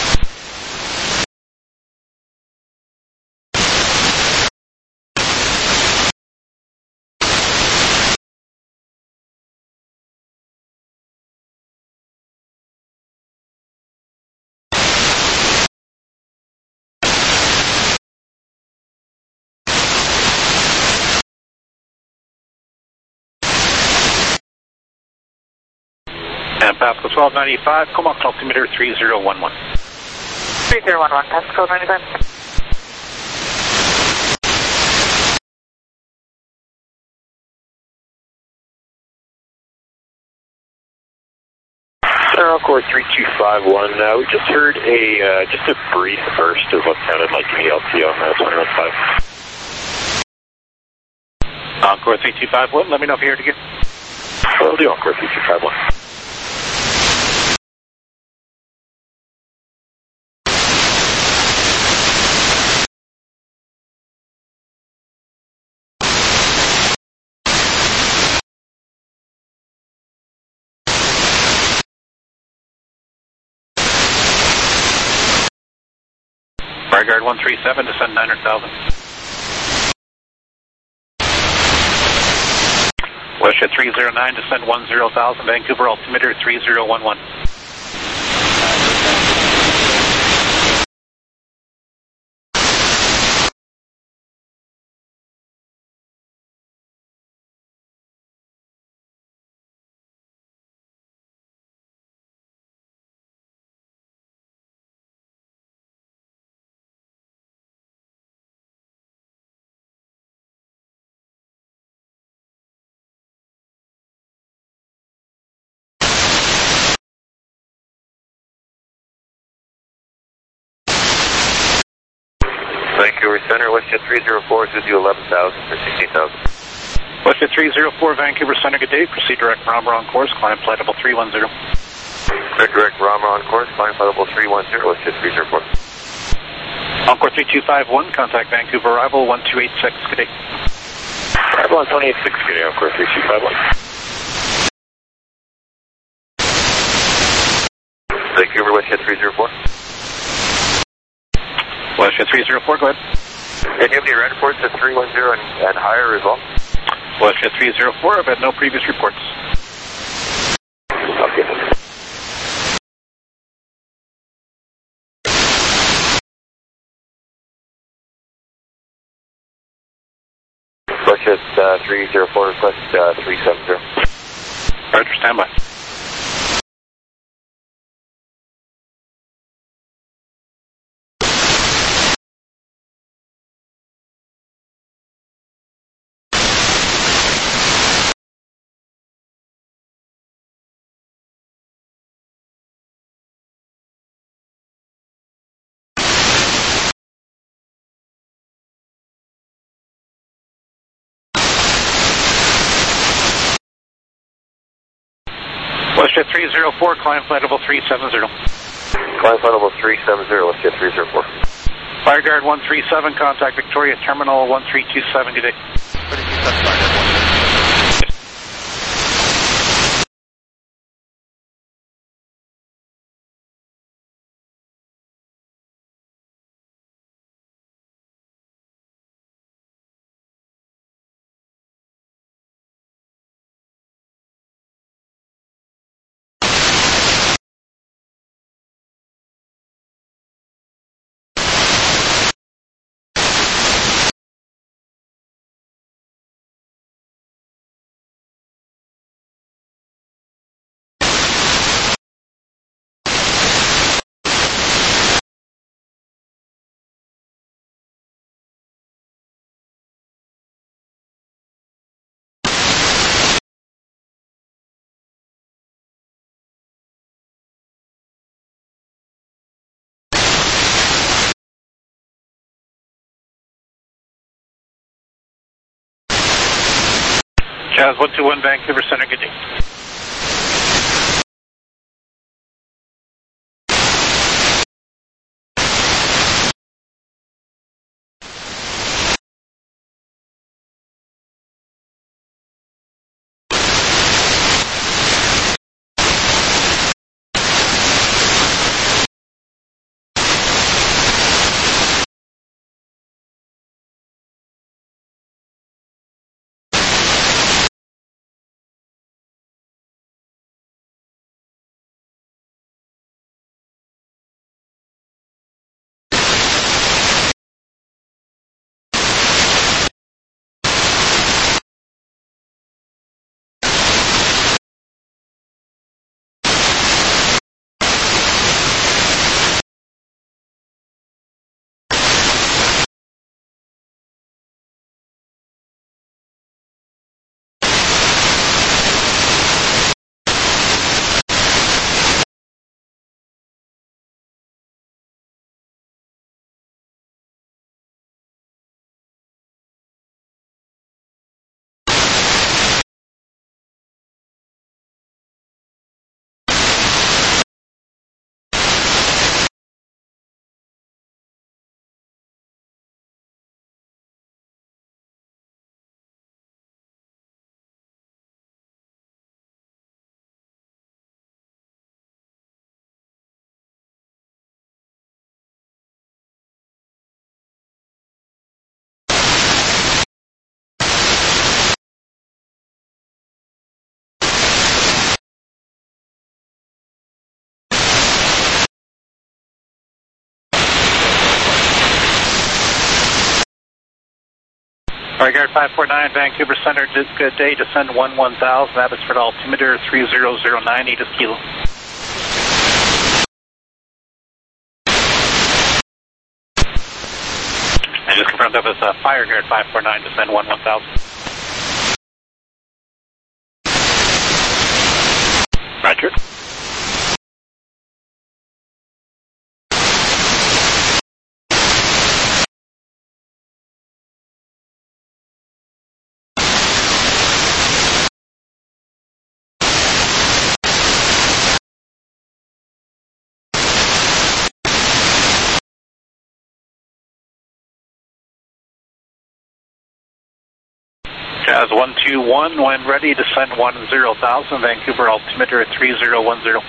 And Pascal twelve ninety-five, Comox altimeter three zero one one. three zero one one, Pascal ninety-five. Center on course three two five one, uh, we just heard a, uh, just a brief burst of what sounded like an E L T on uh, twenty-one five. On course three two five one, let me know if you heard again. Will do, on course three two five one. Fire guard one three seven, descend nine hundred thousand. Westjet three zero nine, descend one zero thousand, Vancouver altimeter three zero one one. Vancouver Center, WestJet three zero four is with you eleven thousand for sixteen thousand. WestJet three zero four, Vancouver Center, good day. Proceed direct Rama on course, climb flight level three one zero. Direct Rama on course, climb flight level three one zero, WestJet three zero four. Encore three two five one, contact Vancouver arrival one two eight six, good day. Arrival on twenty-eight six, good day, Encore three two five one. Vancouver, WestJet three zero four. WestJet three zero four, go ahead. And you have any red reports at three one zero and, and higher as well? WestJet three zero four, I've had no previous reports. Okay. WestJet uh, three zero four, request uh, three seven zero. Roger, standby. WestJet three zero four, climb flight level three seven zero. Climb flight level three seven zero, WestJet three zero four. Fireguard one three seven, contact Victoria Terminal one three two seven, good day. Jazz one two one, Vancouver Center, good day. Fireguard five four nine, Vancouver Center, good day, descend one one thousand, Abbotsford altimeter three zero zero nine, eight kilo. I just confirmed that was uh, Fireguard five four nine, descend one one thousand. Roger. Jazz one two one, when ready, descend one zero thousand, Vancouver altimeter three zero one zero.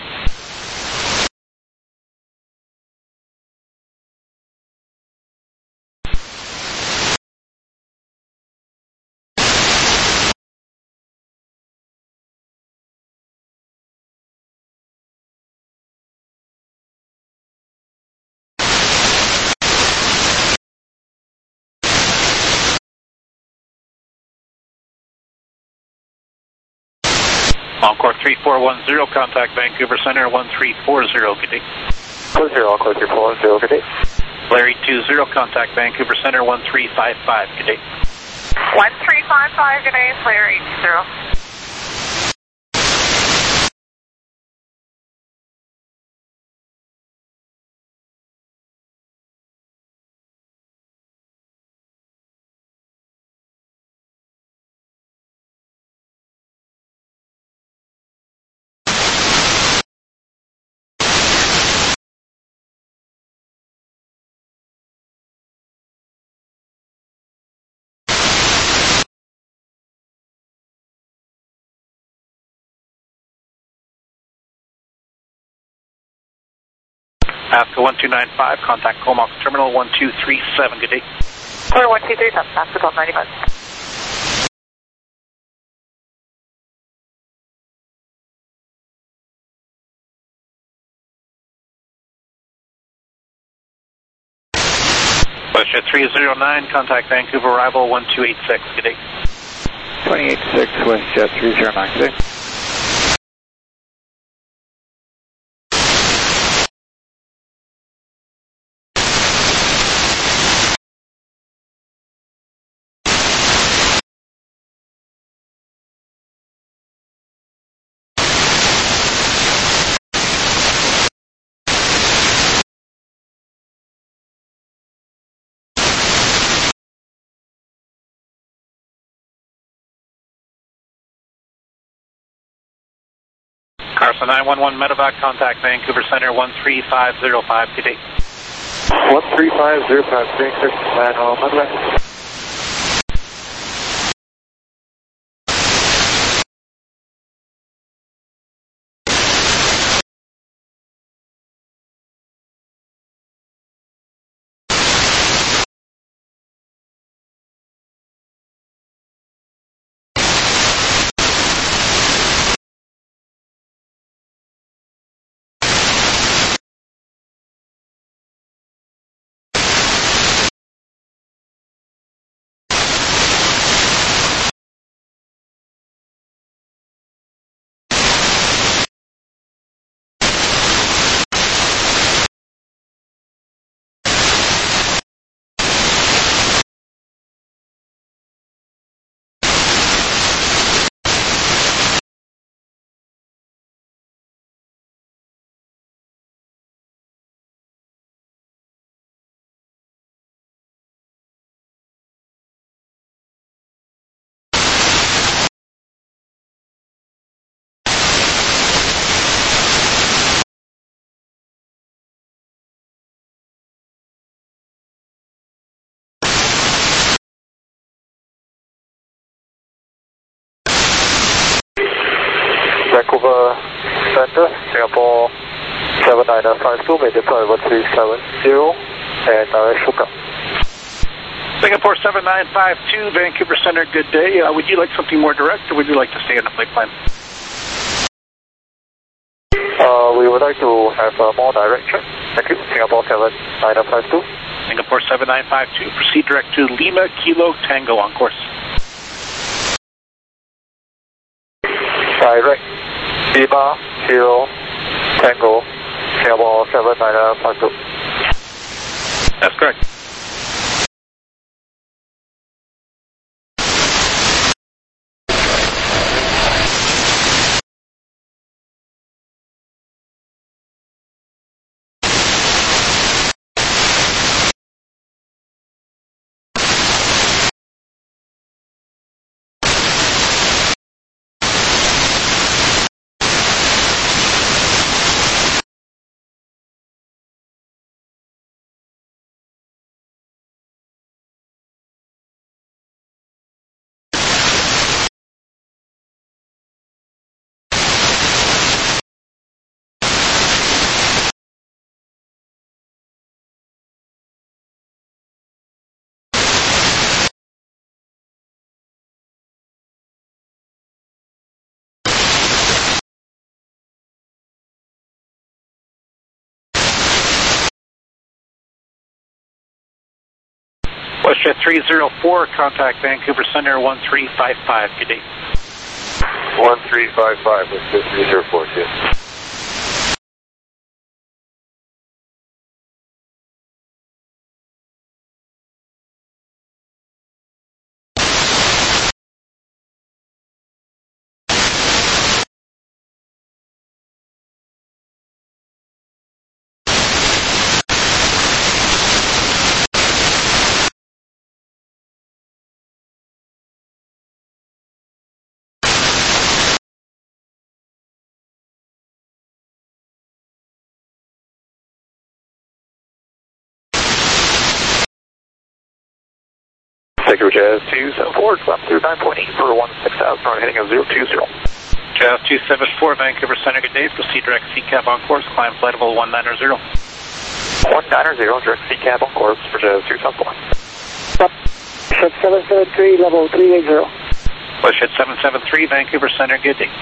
Encore three four one zero, contact Vancouver Center one three four zero, good day. four zero, Encore three four one zero, good day. Larry two zero, contact Vancouver Center one three five five, good day. one three five five, good day, Larry two zero. Alaska one two nine five, contact Comox Terminal one two three seven, good day. Clear one two three seven, Alaska twelve ninety-five. WestJet three zero nine, contact Vancouver arrival one two eight six, good day. twenty-eight six, WestJet three zero nine, good day. Carson nine one one Medevac, contact Vancouver Center one three five zero five, good day. one three five zero five, Vancouver Center, Medevac. Vancouver Center, Singapore seven nine five two, may deploy one three seven zero, and direct Shuka. Singapore seven nine five two, Vancouver Center, good day. Uh, would you like something more direct, or would you like to stay in the flight plan? Uh, we would like to have a more direct check. Thank you. Singapore seven nine five two. Singapore seven nine five two, proceed direct to Lima Kilo Tango on course. Direct Lima Kilo Tango, Singapore seven nine five two. That's correct. WestJet three zero four, contact Vancouver Center one three five five. Good day. one three five five, WestJet three zero four, yes. Take Jazz two seven four, climb through nine point eight for one six thousand, on heading of zero two zero. Jazz two seven four, Vancouver Center, good day. Proceed direct C CAB on course, climb flight level one nine zero. one nine zero, direct C CAB on course for Jazz two seven four. WestJet seven seven three, level three eight zero. WestJet seven seven three, Vancouver Center, good day.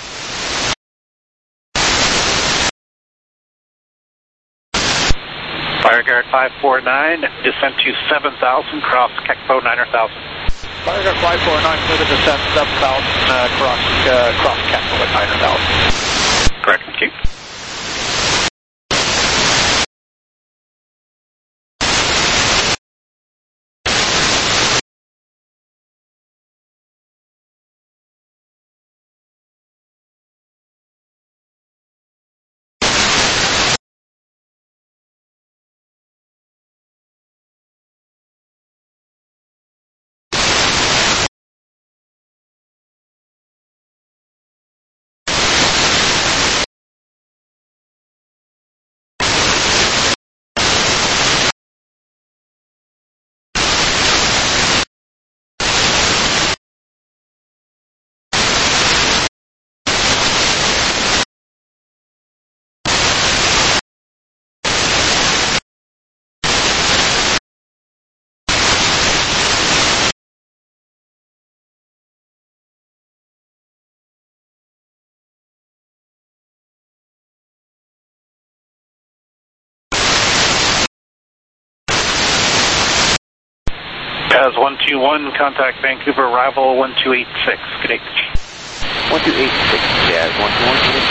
Fireguard five four nine, descent to seven thousand, cross C A C P O nine thousand. Fireguard five four nine, clear to descent seven thousand, uh, cross, uh, cross C A C P O at nine thousand. Correct, thank you. Jazz one two one, contact Vancouver, arrival one two eight six. Good day. one two eight six, Jazz one two one, good day.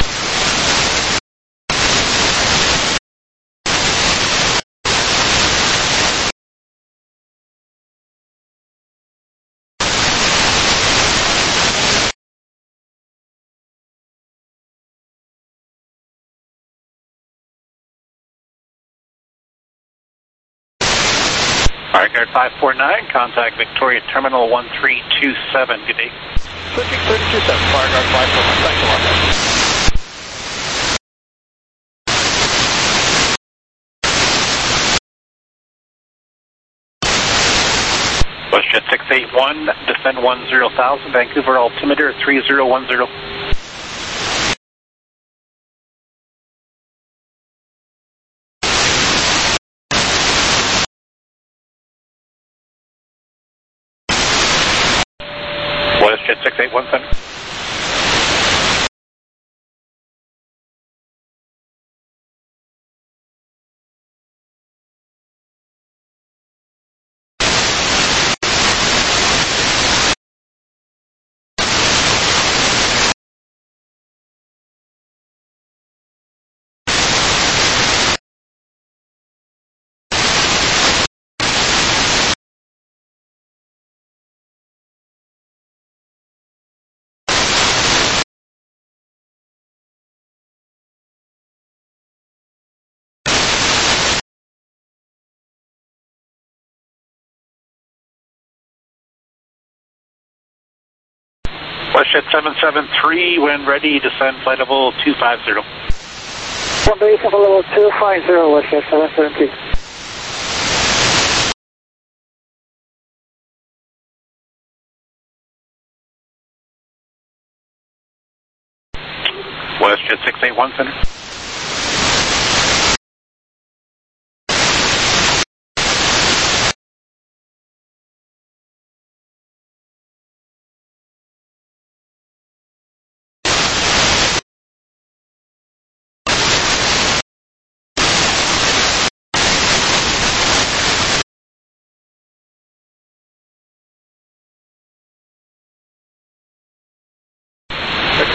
Fireguard five four nine, contact Victoria Terminal one three two seven. Good day. Switching three two seven, Fireguard five four nine. Thanks a lot, guys. WestJet six eight one, descend one zero thousand, Vancouver altimeter three zero one zero. WestJet six eight one center. WestJet seven seven three, when ready, descend flight level two five zero. One base level two five zero, WestJet seven seven three. WestJet six eight one center.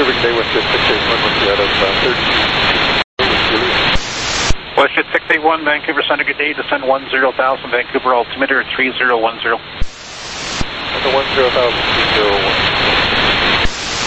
Vancouver Day, WestJet six eight one, what's the out of uh, thirty? WestJet six eight one, Vancouver Center, good day, descend one zero thousand, Vancouver altimeter three zero one zero. And the one zero thousand, three zero one zero.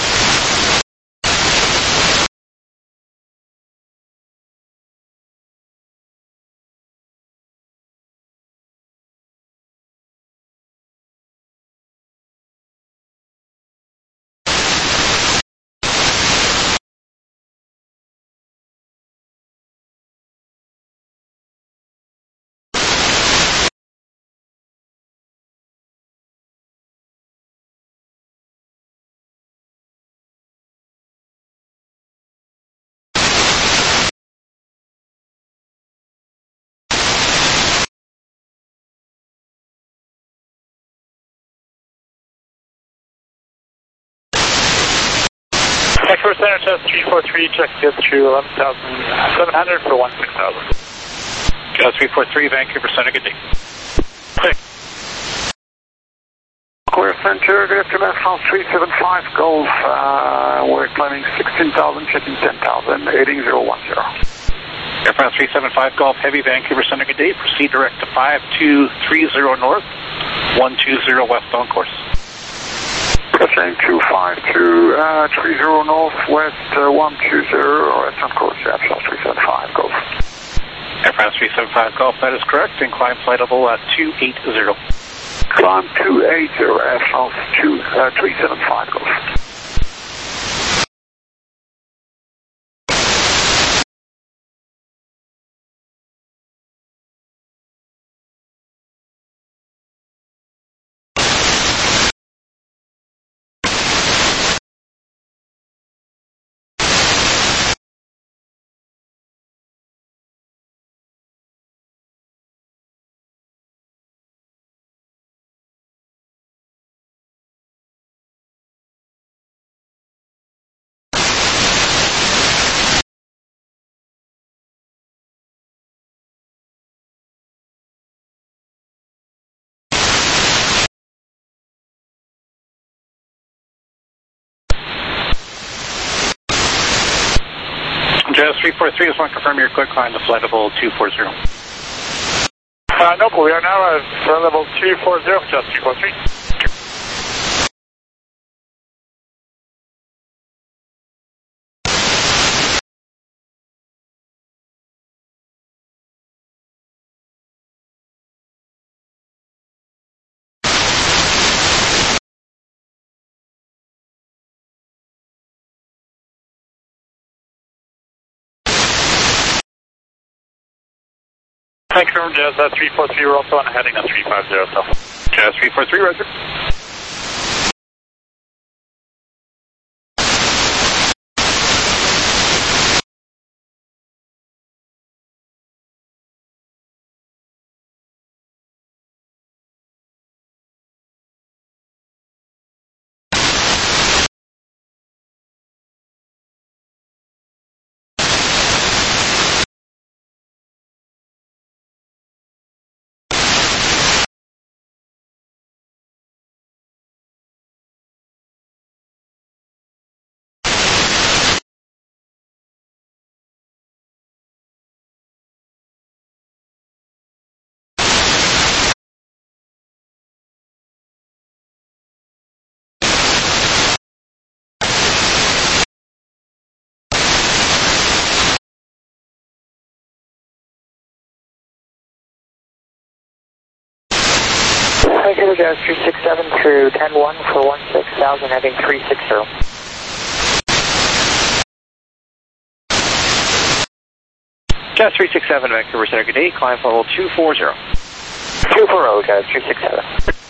Vancouver Center, test three four three, check get through eleven thousand seven hundred for one six thousand. Gas three four three, Vancouver Center, good day. Thanks. Vancouver Center, good afternoon, House three seven five, Golf. Uh, we're climbing sixteen thousand, checking ten thousand, heading zero one zero. Air France three seven five, Golf Heavy, Vancouver Center, good day. Proceed direct to five two three zero north, one two zero west on course. Saying two five two, uh, three zero northwest, uh, one two zero west on course, yeah, South three seven five, Golf. Air France three seven five, Golf, that is correct, and climb flight level at two eight zero. Climb two eight zero, Air France two, uh, three seven five, Golf. Jazz three four three, just want to confirm your quick climb to flight level two four zero. Uh, no, we are now at flight level two four zero, Jazz three four three. Thank you, Jazz uh, three four three, we're also on a heading at three five zero, so. Jazz three four three, roger. Vancouver Jazz three six seven through ten one for one six thousand, heading three six zero. Jazz three six seven, Vancouver Center, good day, climb level two four zero. two four zero, Jazz three six seven.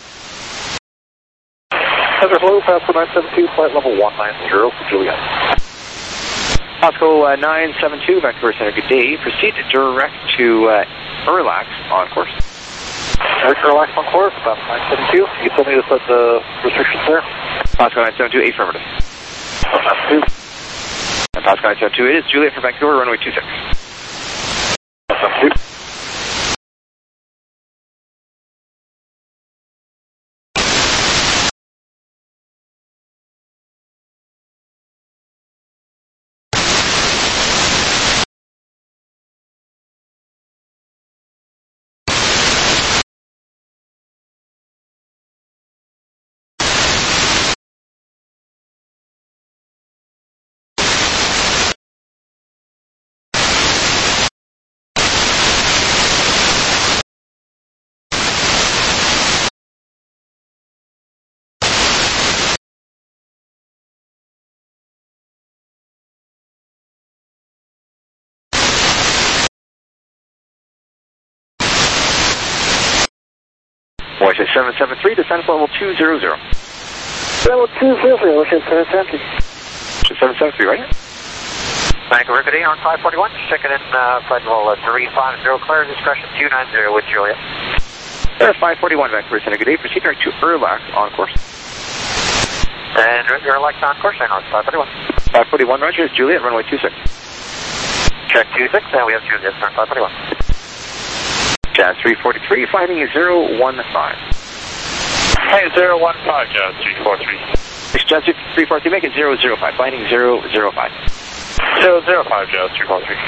Heather Hello, Pasco nine seven two, flight level one nine zero for Juliet. Pasco uh, nine seven two, Vancouver Center, good day. Proceed direct to uh, Erlax on course. Eric Erlax on course, Pasco nine seven two. You told me to set the restrictions there. Pasco nine seven two, affirmative. Pasco And Pasco nine seven two, it is Juliet for Vancouver, runway two six. two. Washington seven seven three, descend level two zero zero. Level two zero zero, Washington seven seven three. seven seven three, right? Vancouver, good day on five forty-one, checking in uh, flight level uh, three five zero, clear discretion two nine zero with Juliet. Air five forty-one, Vancouver Center, good day, proceed direct to Erlac on course. And you're like on course, I know it's five forty-one. five forty-one, roger, Juliet, runway two six. Check two six, and we have Juliet, start five forty-one. Jazz three forty-three, flighting zero one five. Hey, zero one five, Jazz three forty-three. Jazz three forty-three, make it zero zero five, flighting zero zero five. zero zero five, Jazz three forty-three.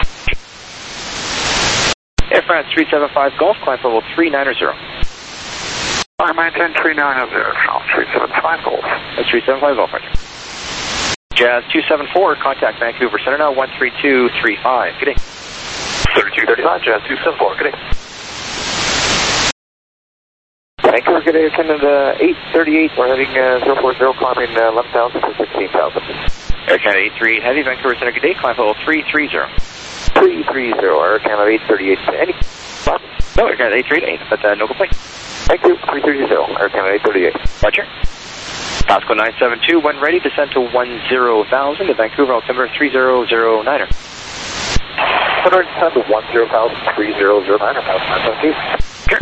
Air France three seven five Golf, climb level three nine zero. I maintain three nine zero, three seven five Golf. That's three seven five Golf, roger. Jazz two seven four, contact Vancouver Center now, one three two three five. Good day. thirty-two thirty-five, Jazz two seven four, good day. Vancouver, good day, Canada eight thirty-eight, we're heading uh, zero four zero, climbing uh, eleven thousand to sixteen thousand. Air Canada eight three eight Heavy, Vancouver Center, good day, climb level three three zero. three three zero, Air Canada eight thirty-eight, any spot? No, Air Canada eight three eight, but uh, no complaint. Thank you, three three zero, Air Canada eight thirty-eight. Roger. Pasco nine seven two, when ready, descend to one zero thousand, to Vancouver, altimeter three zero zero niner. one hundred descend to one zero thousand, three zero zero niner, Pasco nine seven two. Sure.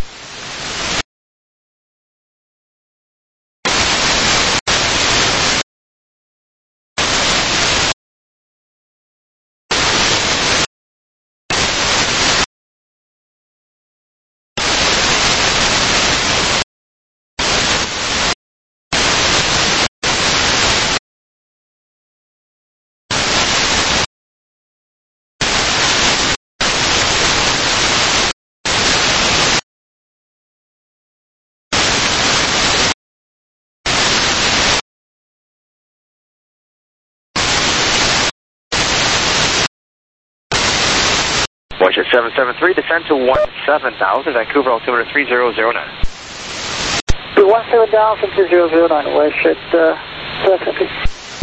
Washington seven seven three, descend to one seven thousand, Vancouver, altimeter three zero zero nine. one seven thousand, two zero zero nine, Washington uh, seven seven three.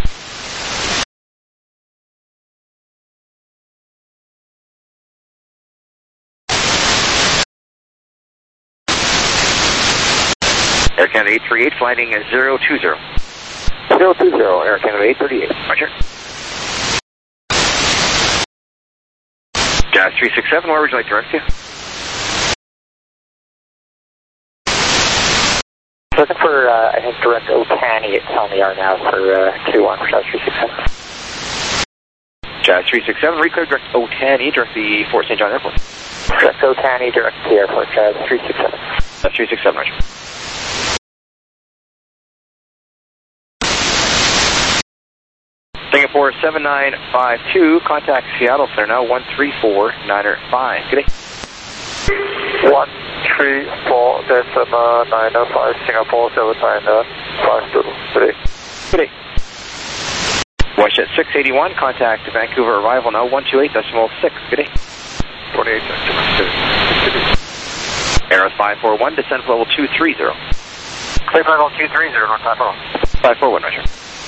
Air Canada eight three eight, flighting zero two zero. zero two zero, Air Canada eight thirty-eight. Roger. Jazz three six seven, where would you like to direct you? Looking for, uh, I think, direct Otani at on the R now for uh, two one for Jazz three six seven. Jazz three six seven, reclear direct Otani, direct the Fort Saint John Airport. Direct Otani, direct to the airport, Jazz three six seven. That's three six seven, roger. Singapore seven nine five two, contact Seattle Center now, one three four nine five. Good day. one three four decimal nine five, Singapore seven nine five two. Good day. Good day. Washington six eighty-one, contact Vancouver arrival now, one two eight decimal six. Good day. twenty-eight decimal six. Air five four one, descend level two three zero. Clear level two three zero, North five four one. five four one, roger.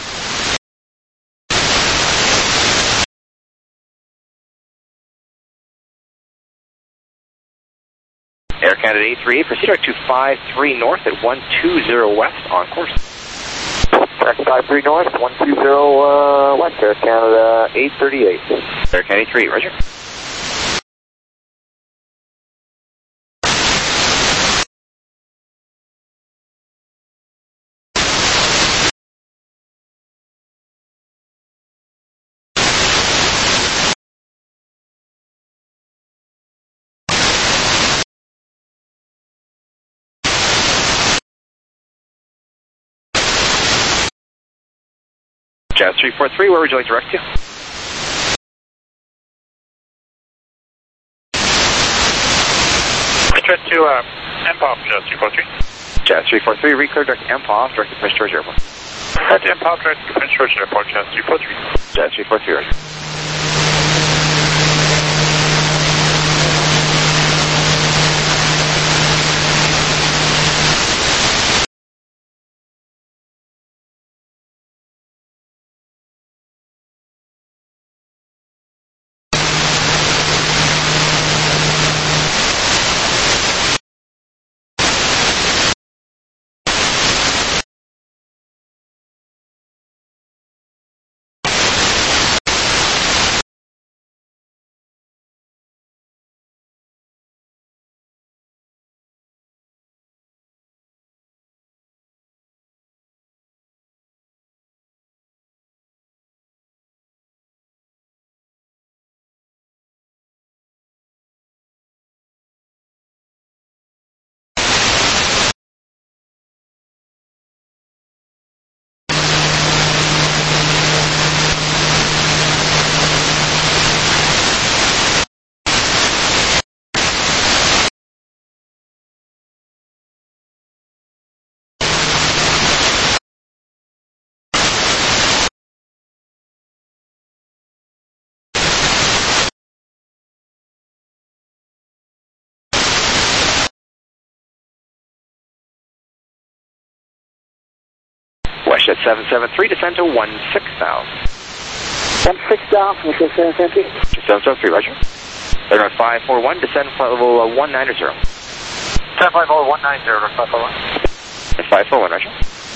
Air Canada eight three eight, proceed to five three north at one two zero west on course. five three north, one two zero uh, west, Air Canada eight thirty-eight. Air Canada eight three eight, roger. Jazz three four three, where would you like to direct to? Return to uh, M P O F, Jazz three four three. Jazz three four three, reclear direct M P O F, direct to Prince George Airport. At M P O F, direct to Prince George Airport, Jazz three four three. Jazz three four three, roger. WestJet seven seven three, descend to one six thousand. one six thousand, WestJet seven seven three. seven seven three, roger. Air five four one, descend flight level uh, one nine zero. ten flight level one nine zero, five four one. five four one, roger.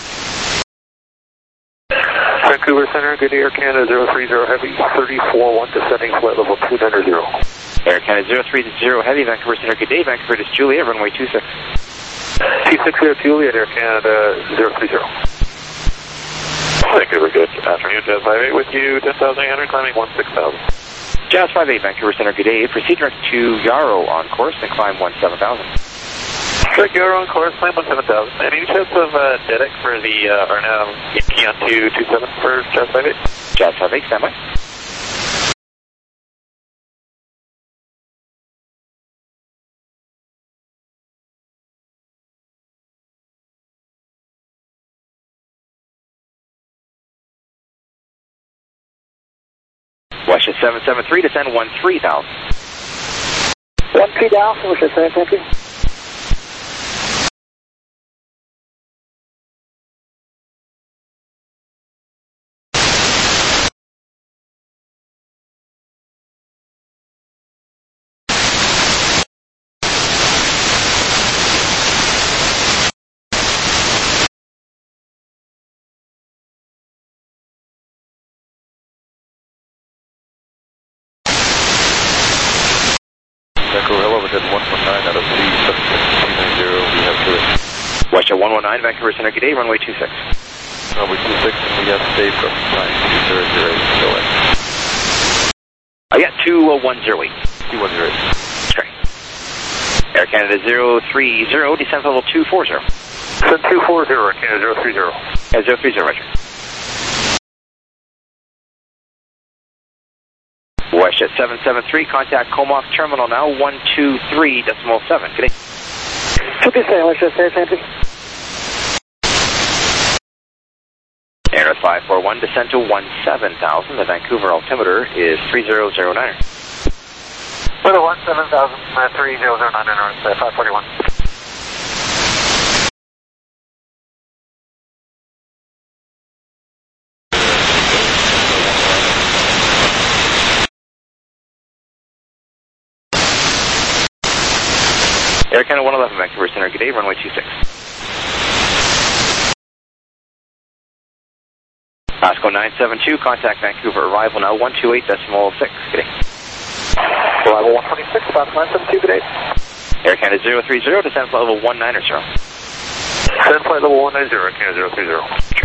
Vancouver Center, good Air Canada zero three zero Heavy, thirty-four one, descending flight level two nine zero. Air Canada zero three zero Heavy, Vancouver Center, good day. Vancouver, this is Juliet, runway two six. T six zero Juliet, Air Canada zero three zero. Vancouver, good afternoon, Jazz five eight with you, ten thousand eight hundred, climbing one six thousand. Jazz five eight, Vancouver Center, good day. Proceed direct to Yarrow on course and climb one seven thousand. Direct Yarrow on course, climb one seven thousand. Any chance of uh, D E D E C for the uh, Arnhem Keon two two seven for Jazz five eight? Jazz five eight, stand by. WestJet seven seven three, descend one three thousand. one three thousand, WestJet seven seven three. Vancouver, hello, we're at one one nine out of three seven six two nine zero, we have clear. WestJet one one nine, Vancouver Center, good day, runway two six. Runway two six, and we have safe from nine two zero zero eight, go in. I got two one zero eight. two one zero eight. Great. Air Canada zero three zero, descent level two four zero. Descend two four zero, Air Canada zero three zero. Yeah, zero three zero, roger. WestJet seven seven three, contact Comox Terminal now, one two three decimal seven. Good day. two two seven, WestJet seven seven three. Air five four one, descend to one seven thousand. The Vancouver altimeter is three zero zero nine. Weather one seven thousand, uh, three zero zero nine, North, uh, five forty-one. Air Canada one eleven, Vancouver Center, good day, runway two six. Pasco nine seven two, contact Vancouver, arrival now one two eight decimal six, good day. Arrival one twenty-six, Pasco nine seven two, good day. Air Canada zero three zero, descend flight level one nine zero. Descend flight level one nine zero, Air Canada zero three zero.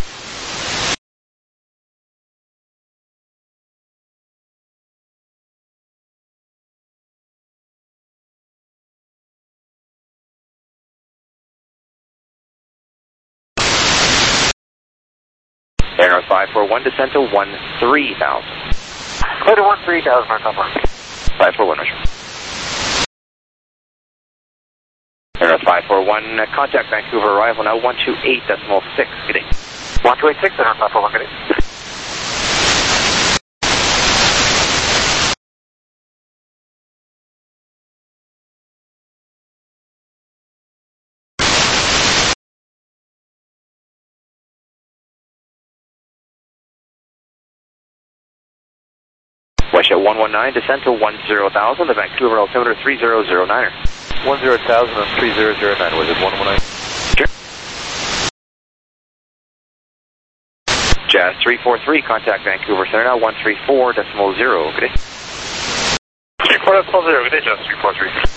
Air five four one, descend to one three thousand. Weather one three thousand, North number. five four one, roger. Air five four one, uh, contact Vancouver, arrival now one two eight decimal six, good day. one two eight six, North five four one, good day. WestJet one one nine, descend to one zero thousand, the Vancouver altimeter three zero zero nine. one zero thousand and three zero zero nine, was it one one nine? Sure. Jazz three four three, contact Vancouver Center now one three four decimal zero, good day. three four decimal zero, good day, Jazz three four three.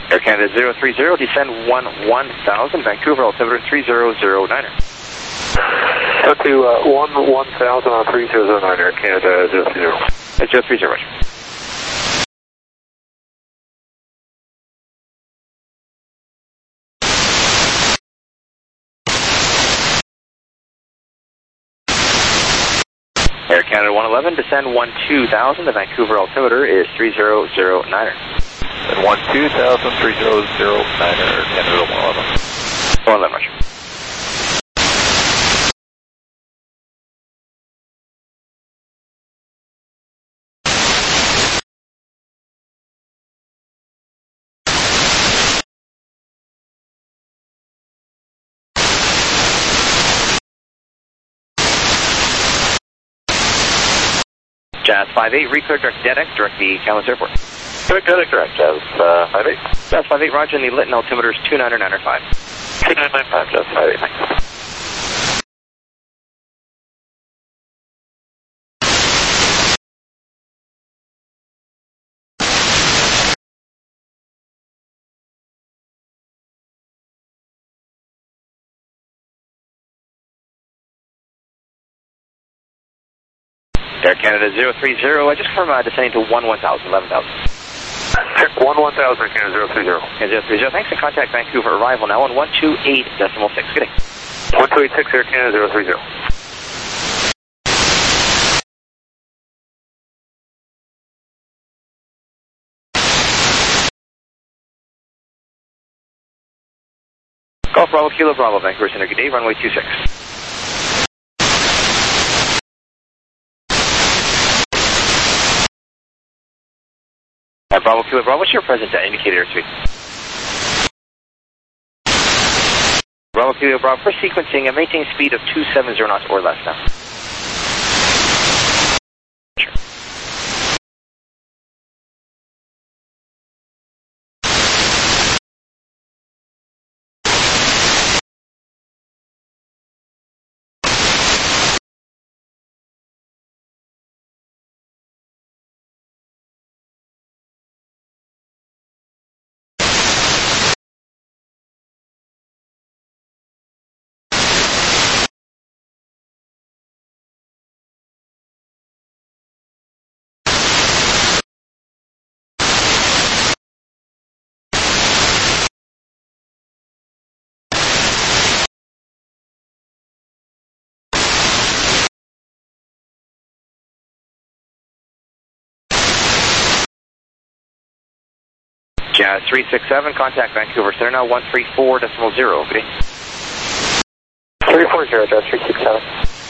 Air Canada zero three zero, descend one one thousand, Vancouver, altimeter three zero zero niner. Up to uh, one one thousand on three zero zero nine, Air Canada zero three zero. zero three zero, Roger. Air Canada one eleven, descend one two thousand, the Vancouver altimeter is three zero zero niner. And one two thousand, three zero zero niner, Air Canada one eleven. one eleven, Roger. Jazz five eight, reclear direct D E D E C, direct the Kamloops Airport. Direct D E D E C, direct, Jazz uh, five eight. Jazz five eight, Roger, and the Lytton altimeter is two nine nine five. two nine nine five, Jazz five eight, thanks. Air Canada zero three zero, I just confirm uh, descending to one one thousand, eleven thousand. Check one one thousand, Air Canada zero three zero. Yeah, zero three zero, thanks, and contact Vancouver arrival now on one two eight decimal six. Good day. one two eight six, Air Canada zero three zero. Golf Bravo, Kilo Bravo, Vancouver Center, good day, runway two six. Uh, Bravo, Kilo Bravo, what's your present uh, indicator airspeed? Bravo, Kilo Bravo, for sequencing, uh, maintain speed of two seven zero knots or less now. Sure. Jazz three six seven, contact Vancouver Center now, one three four decimal zero, good day. three four zero, Jazz three six seven.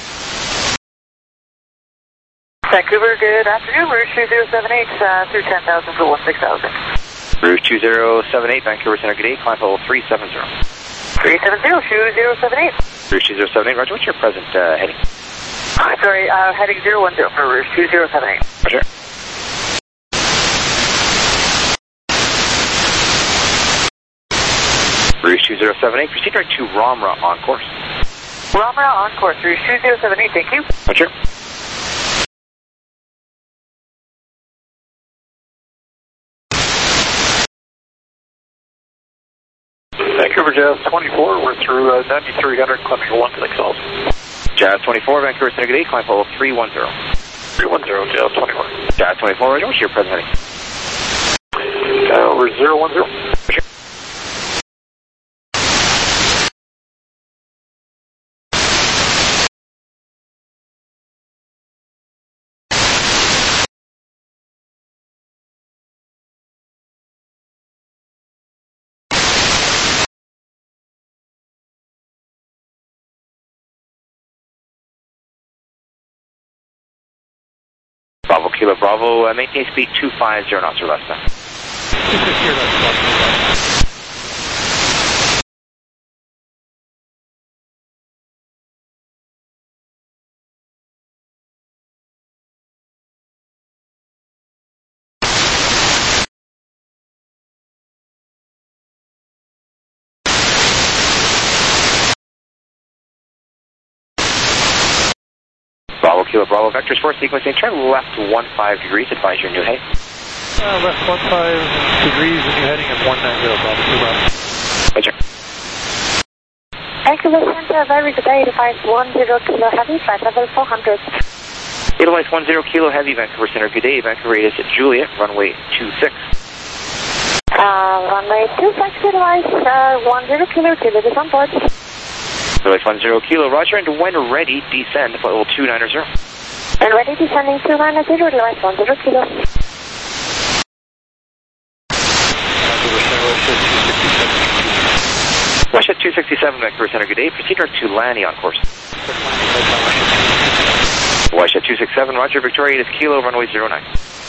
Vancouver, good afternoon. Route two zero seven eight uh, through ten thousand for one six thousand. Route two zero seven eight, Vancouver Center, good day. Climb level three seven zero. three seven zero, two zero seven eight. Route two zero seven eight, Roger, what's your present uh, heading? Uh, sorry, uh, heading zero one zero for Route two zero seven eight. Roger. Route two zero seven eight, proceed right to Ramra on course. Ramra on course, Route two zero seven eight, thank you. Roger. Vancouver Jazz twenty-four, we're through uh, ninety-three hundred, climbing one six thousand. Jazz twenty-four, Vancouver Center, good day, climb level three one zero. three one zero, Jazz twenty-four. Jazz twenty-four, Roger, what's your present heading? Uh, we're zero one zero. Roger. Bravo, Kilo Bravo, uh, maintain speed two five zero knots or less now. Bravo, Kilo Bravo, vectors for sequencing, turn left one five degrees, advise your new height. Uh, left one five degrees and you're heading at one nine zero, Bravo two Bravo. Roger. Vancouver Center, very good day, device one zero kilo heavy, flight level four hundred. Edelweiss one zero kilo heavy, Vancouver Center, good day. Vancouver radius at Juliet, runway two six. Uh, runway two six, Edelweiss, uh, one zero kilo, Juliet is on board. Edelweiss one zero kilo, roger, and when ready, descend, flight level two nine zero. And ready, descending two nine zero, Edelweiss one zero kilo. Russia two sixty-seven, Vancouver Center, good day. Proceed to Lanny on course. Russia two sixty-seven, roger, Victoria is kilo, runway zero nine.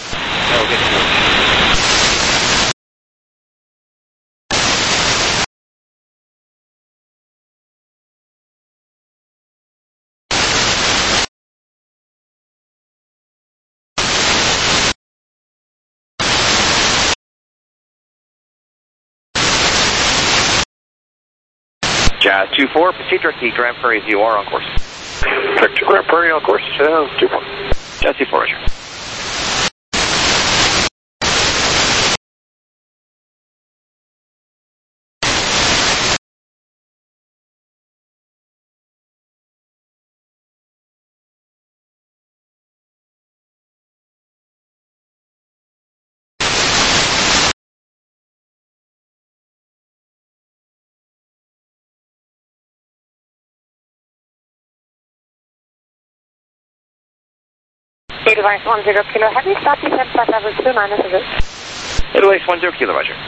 Jazz two four, proceed directly Grand Prairie as you are on course. Direct to Grand Prairie on course, Jazz two four. Jazz two four, roger. Edelweiss one zero kilo heavy, start descent, flight level two nine zero. Edelweiss one zero kilo, roger.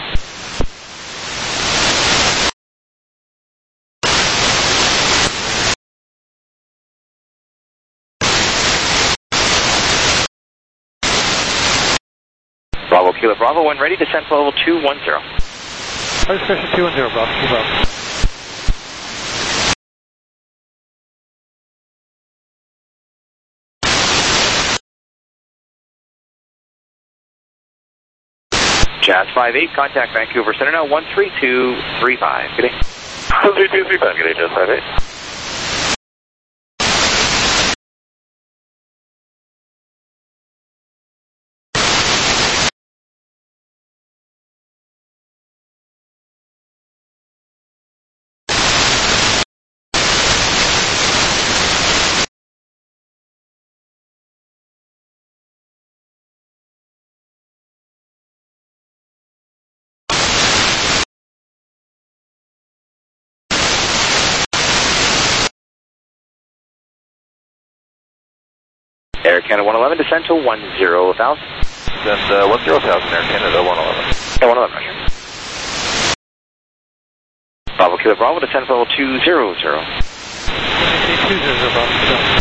Bravo kilo, Bravo, when ready, descent level two one zero. Ice pressure two one zero, Bravo two Bravo. Jazz five eight, contact Vancouver Center now, one three two three five, good day. one three two three five, good day, Jazz five eight. Air Canada one eleven, descend to one zero thousand. Descend uh, one zero thousand, Air Canada one eleven. Air one eleven, roger. Bravo Kilo Bravo, descend level two zero zero. two zero zero, Bravo two zero.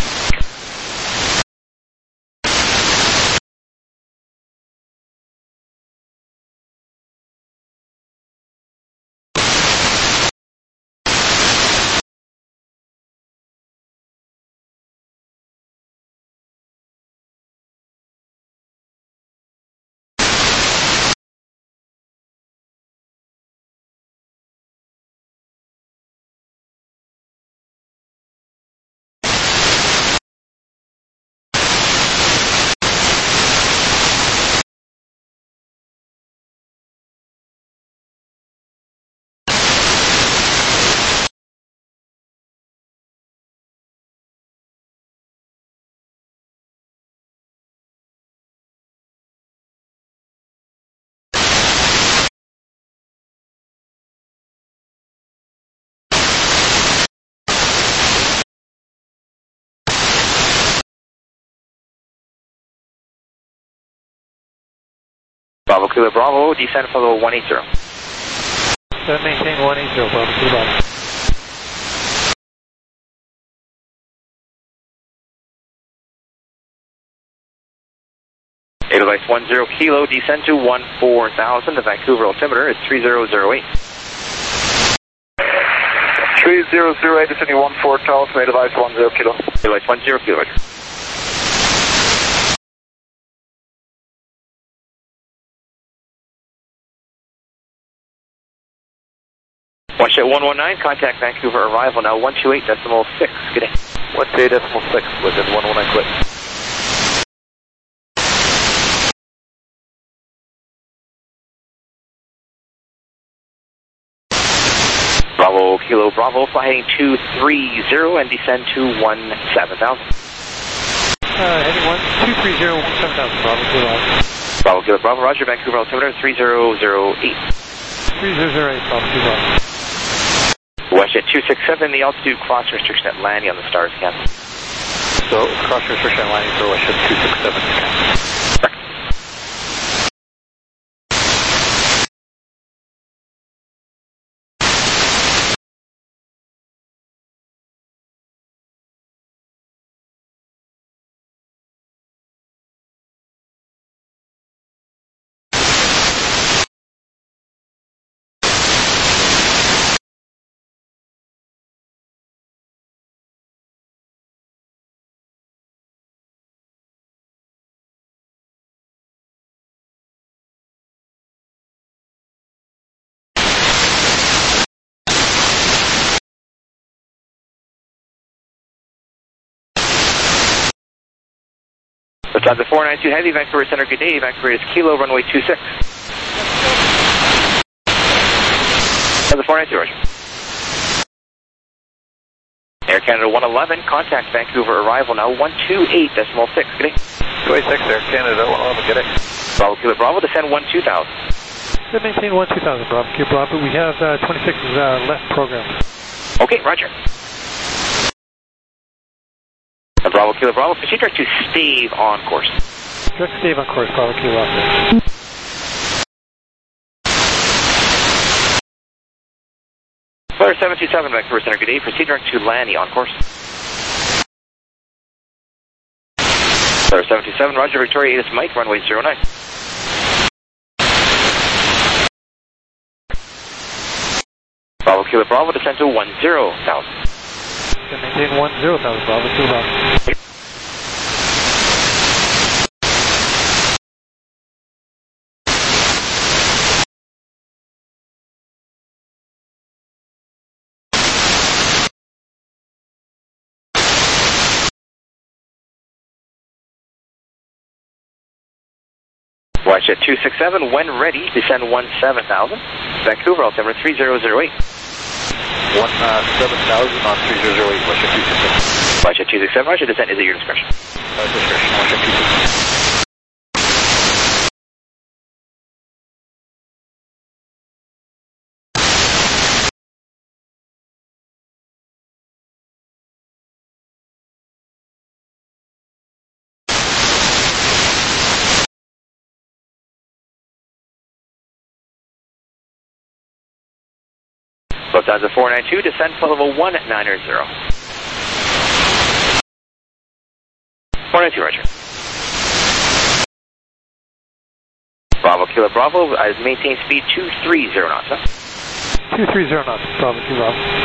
Bravo Kilo Bravo, descend for level one eighty. Then maintain one eighty, Bravo two Bravo. Edelweiss one zero Kilo, descend to one four thousand. The Vancouver altimeter is three zero zero eight. three zero zero eight, descending one four thousand, Edelweiss one zero Kilo. Edelweiss one zero Kilo. One shot one one nine, contact Vancouver arrival now one two eight decimal six. Good day. one two eight decimal six, within one one nine quit. Bravo, Kilo Bravo, fly heading two three zero and descend to one seven thousand. Uh, heading one two three zero one seven thousand, Bravo, Kilo Bravo. Bravo, Kilo Bravo, Roger, Vancouver altimeter three zero zero eight. three zero zero eight, Bravo, Kilo Bravo. WestJet two six seven, the altitude cross restriction at landing on the stars, cancel. So, cross restriction landing for WestJet two six seven, cancel. Lufthansa four nine two Heavy, Vancouver Center, good day. Vancouver is Kilo, runway two six. Lufthansa four nine two, Roger. Air Canada one eleven, contact Vancouver arrival now one two eight decimal six, good day. two eight six, Air Canada one eleven, good day. Bravo, Kilo Bravo, descend one two thousand. Good, maintain one two thousand, Bravo, Kilo Bravo. We have uh, twenty-six uh, left programmed. Okay, Roger. Bravo, Kilo Bravo, proceed direct to Stave on course. Direct Stave on course, Bravo, Kilo Bravo. Flare seven two seven, Vancouver Center, good day. Proceed direct to Lanny on course. Flare seven two seven, Roger, Victoria eight is Mike, runway zero nine. Bravo, Kilo Bravo, descend to one zero thousand. Maintain one zero thousand, Bravo, Kilo Bravo. WestJet two six seven, when ready, descend one seven thousand. Vancouver, altimeter three zero zero eight. one seven thousand on three zero zero eight, WestJet two six seven. WestJet two six seven, Roger, descent is at your discretion. Uh, discretion, WestJet two six seven. Lufthansa four nine two, descend to level one nine zero. four nine two, Roger. Bravo, Kilo Bravo, uh, maintain speed two three zero knots, huh? two three zero knots, Bravo, Kilo Bravo.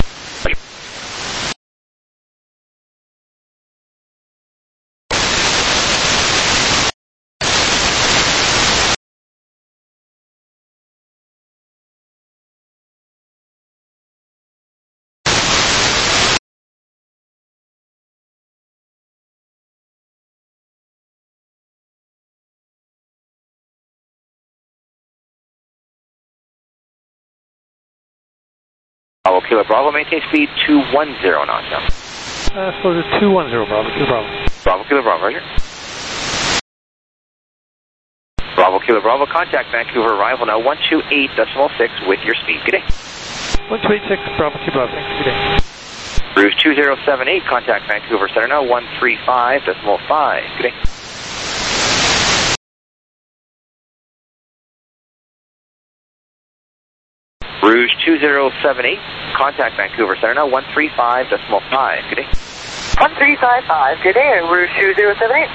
Bravo, Kilo Bravo, maintain speed two one zero knots now. Uh, slow to two one zero, Bravo, Kilo Bravo. Bravo, Kilo Bravo, Roger. Bravo, Kilo Bravo, contact Vancouver arrival now one two eight decimal six with your speed. Good day. one two eight six, Bravo, Kilo Bravo, thanks, good day. Rouge two zero seven eight, contact Vancouver Center now one three five decimal five. Good day. Rouge two zero seven eight, contact Vancouver Center now one three five decimal five. Good day. one three five five, good day, Rouge two zero seven eight.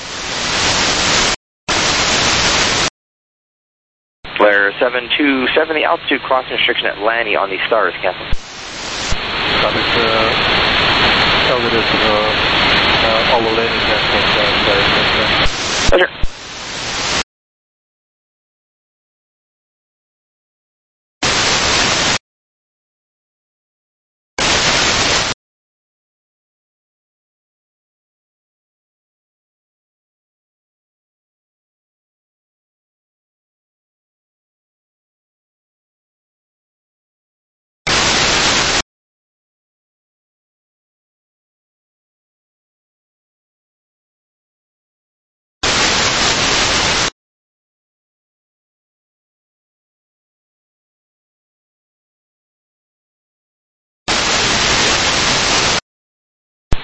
Flare seven two seven, the altitude crossing restriction at Lanny on the stars, cancel. Traffic, uh, tell it is, uh, uh, all the landing cancel, uh, Pleasure.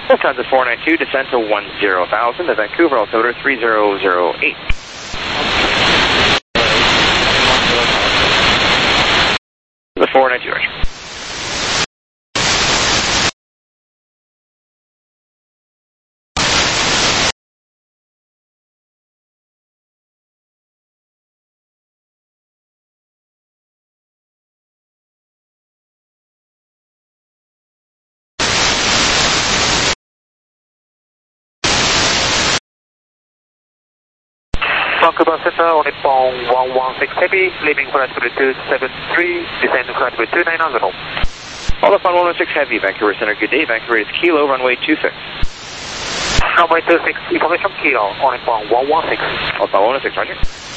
Lufthansa four nine two, descent to one zero thousand, the Vancouver altimeter three zero zero eight. The four nine two, Roger. Vancouver Center, on Nippon one one six Heavy, leaving for altitude two seven three, descend to altitude two nine zero. All up on one one six Heavy, Vancouver Center, good day. Vancouver is Kilo, runway two six. Runway two six, information Kilo, on Nippon one one six. All up on one one six, Roger.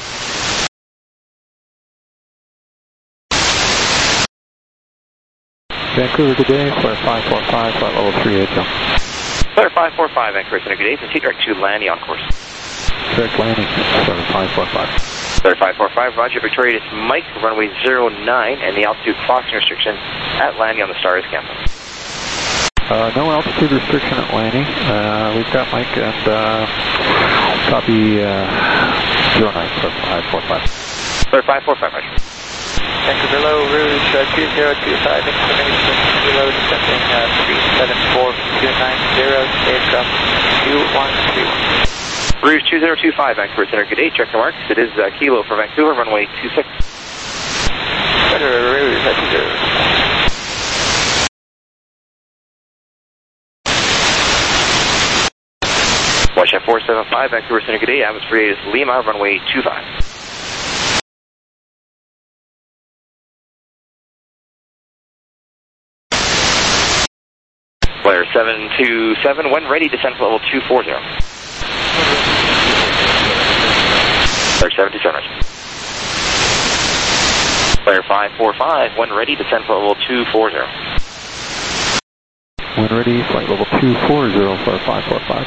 Vancouver, good day, Flare five four five, flight level three eight zero. Flare five four five, Vancouver Center, good day. Proceed direct to Lanny on course. Direct landing, Flare five four five. Flare five four five, Roger, Victoria, it's Mike, runway zero nine, and the altitude crossing restriction at Lanny on the Star is canceled. Uh, no altitude restriction at Lanny. Uh, we've got Mike and uh, copy uh, zero nine, Flare five four five. Flare five four five, Roger. Vancouver low, Rouge uh, two zero two five, information Kilo, descending uh, three seven four two nine zero, spacecraft two one three one. Rouge two zero two five, Vancouver Center, good day. Check the marks. It is uh, Kilo for Vancouver, runway two six. Roger, Rouge, that's zero. Watch at four seven five, Vancouver Center, good day. Atmosphere is Lima, runway two five. Flare seven two seven, when ready, descent to level two four zero. Flare seven two seven. Flare five four five, when ready, descent to level two four zero. When ready, flight level two four zero, Flare five four five.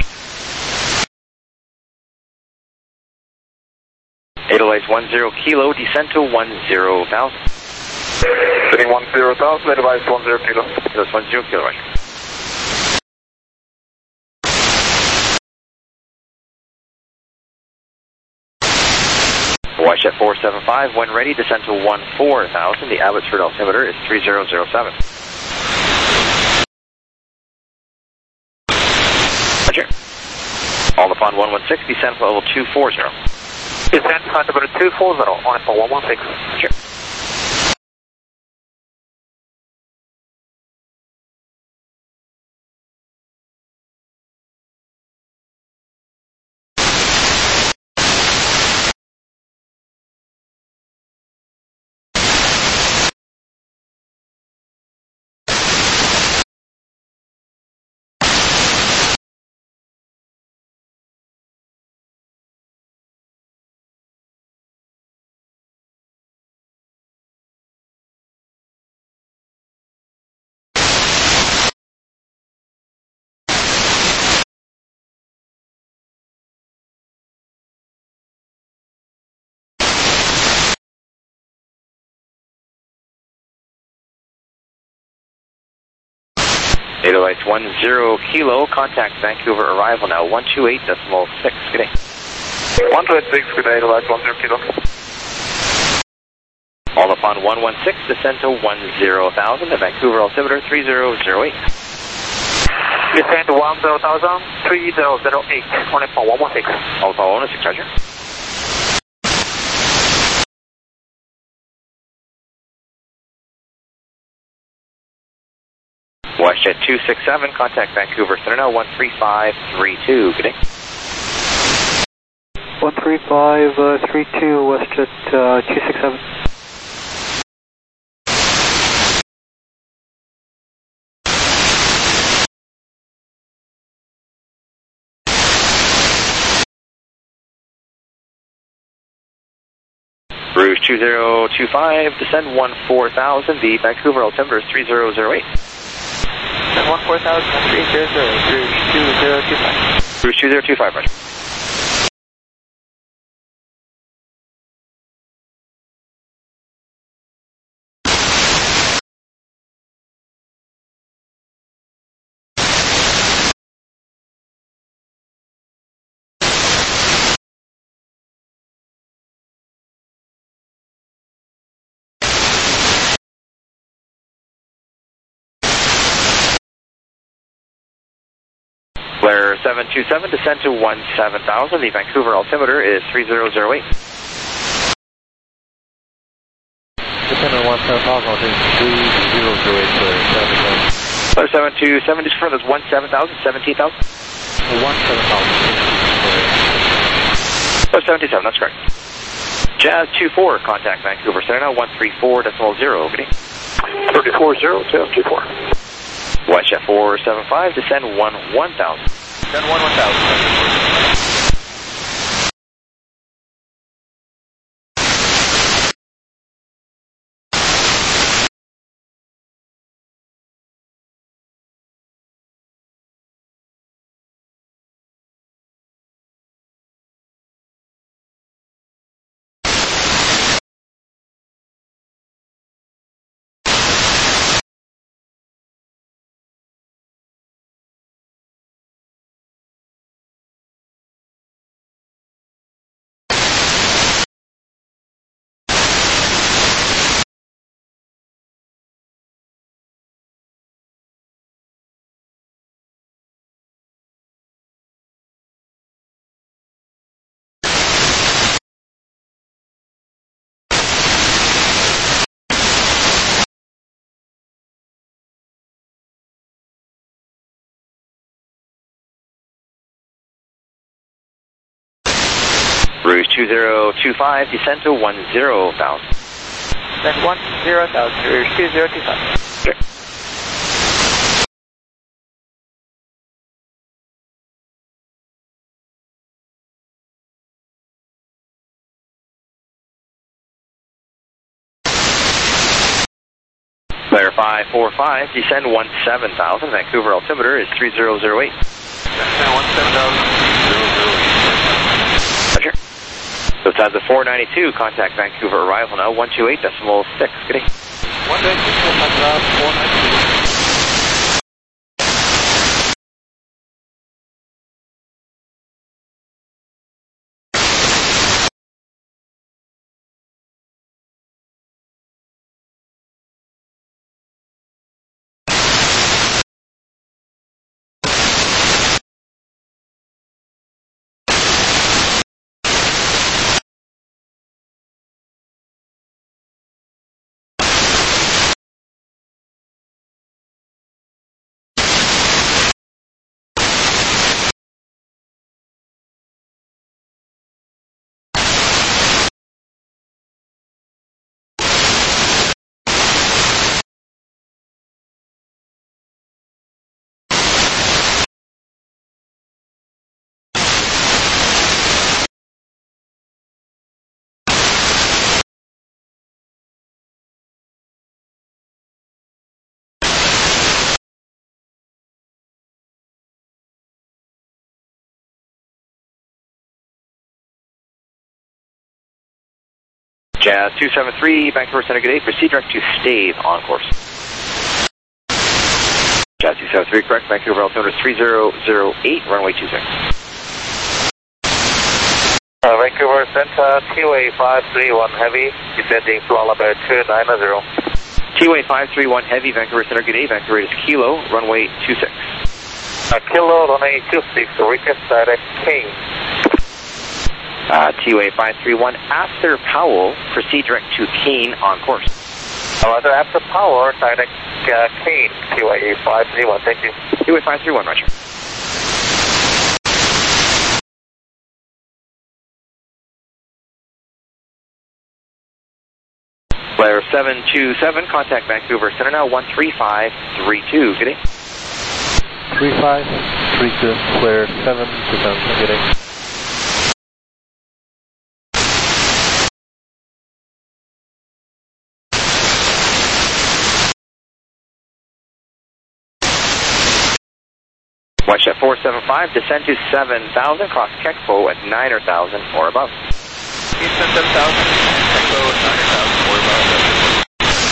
Edelweiss one zero Kilo, descent to one zero thousand. Sitting one zero thousand, Edelweiss one zero Kilo. Edelweiss one zero Kilo, Roger. Watch at four seven five, when ready, descend to one four thousand. The Abbotsford altimeter is three zero zero seven. Roger. All upon one one six, descend to level two four zero. Descend to altimeter two four zero, on Nippon one one six. Roger. Edelweiss one zero Kilo, contact Vancouver arrival now, one two eight decimal six, good day. one two eight six, good day, Edelweiss one zero Kilo. All upon one one six, descend to one zero thousand, the Vancouver altimeter three zero zero eight. Descend to one zero thousand, three zero zero eight, on Nippon one one six. All upon one one six, Roger. WestJet two six seven, contact Vancouver Center now, one three five three two, good day. one three five three two, WestJet uh, two six seven. Rouge two zero two five, descend one four thousand, the Vancouver altimeter is three zero zero eight. one four thousand, three zero zero eight, Rouge two zero two five. Rouge two zero two five, Roger. Blair seven two seven, descend to one seven thousand. The Vancouver altimeter is three zero zero eight. Descend to one seven thousand, three zero zero eight, Blair. Blair seven two seven, just confirm that's one seven thousand, seventeen thousand? one seven thousand. Blair seven two seven, that's correct. Jazz two four, contact Vancouver Center now, one three four decimal zero, good evening. thirty-four zero, Jazz two four. Westjet four seven five, descend one one thousand. Descend one one thousand. Rouge two zero two five, descend to one zero thousand. Descend one zero thousand, Rouge two zero two five. Sure. Blair five four five, descend one seven thousand. Vancouver altimeter is three zero zero eight. Descend one seven thousand, zero zero eight. Roger. So times of four ninety-two, contact Vancouver arrival now, one two eight decimal six. Good day. one two eight decimal four ninety-two. Jazz two seven three, Vancouver Center, good day. Proceed direct to Stave on course. Jazz two seven three, correct. Vancouver altimeter three zero zero eight, runway two six. Uh, Vancouver Center, T-Way five three one heavy, descending to Alabama two nine zero. T-Way five three one heavy, Vancouver Center, good day. Vancouver is Kilo, runway two six. Uh, Kilo, runway two six, request direct Kane. Uh, T-Way five three one, after Powell, proceed direct to Kane on course. Uh, after Powell, direct uh, Kane, T-Way five three one, thank you. T-Way five three one, roger. Blair seven two seven, contact Vancouver Center now, one three five three two, good day. three five three two, Blair seven two seven, good day. Westjet four seven five, descend to seven thousand, cross Kekpo at nine thousand or above. Houston seven thousand.